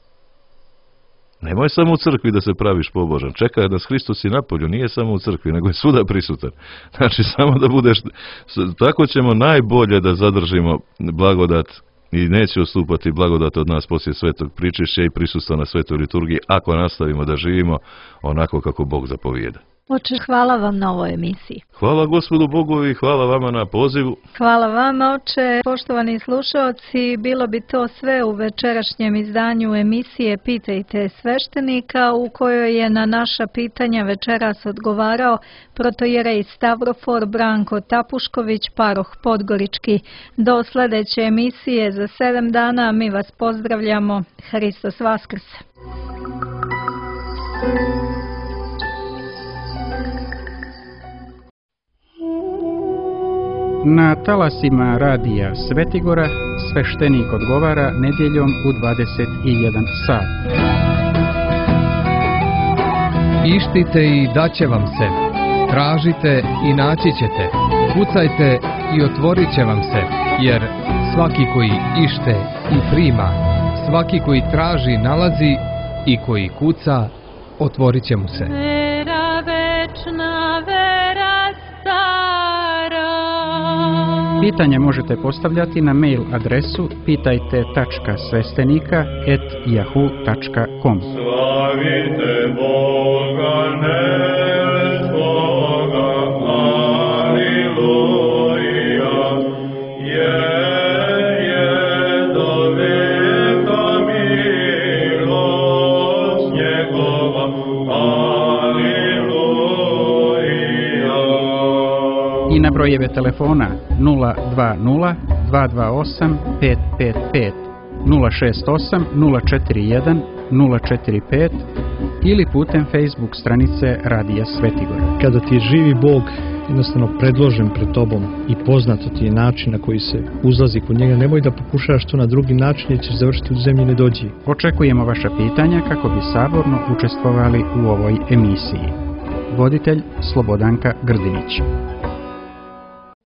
Nemoj samo u crkvi da se praviš pobožan. Čekaj nas Hristos i napolju, nije samo u crkvi, nego je svuda prisutan. Znači, samo da budeš... Tako ćemo najbolje da zadržimo blagodat i neće odstupati blagodat od nas poslije svetog pričešća i prisustva na svetoj liturgiji ako nastavimo da živimo onako kako Bog zapovijeda. Oče, hvala vam na ovoj emisiji. Hvala Gospodu Bogu i hvala vama na pozivu. Hvala vama, oče. Poštovani slušalci, bilo bi to sve u večerašnjem izdanju emisije Pitajte sveštenika, u kojoj je na naša pitanja večeras odgovarao protojerej Stavrofor Branko Tapušković, paroh Podgorički. Do sljedeće emisije za sedam dana mi vas pozdravljamo. Hristos Vaskrse! Na talasima radija Svetigora sveštenik odgovara nedjeljom u dvadeset jedan sat. Ištite i daće vam se. Tražite i naći ćete. Kucajte i otvorit će vam se. Jer svaki koji ište i prima, svaki koji traži nalazi i koji kuca, otvorit će mu se. Vera večna, vera stara. Pitanje možete postavljati na mail adresu pitajte tačka sveštenika et yahoo tačka com. Slavite Boga nebeskoga, aleluja, je, je do veka milost njegova, aleluja. I na brojeve telefona nula dva nula dva dva osam pet pet pet, nula šest osam nula četiri jedan nula četiri pet ili putem Facebook stranice Radija Svetigora. Kada ti je živi Bog jednostavno predložen pred tobom i poznato ti je način na koji se uzlazi kod njega, nemoj da pokušavaš to na drugi način jer ćeš završiti u zemlji nedođi. Očekujemo vaša pitanja kako bi saborno učestvovali u ovoj emisiji. Voditelj Slobodanka Grdinić.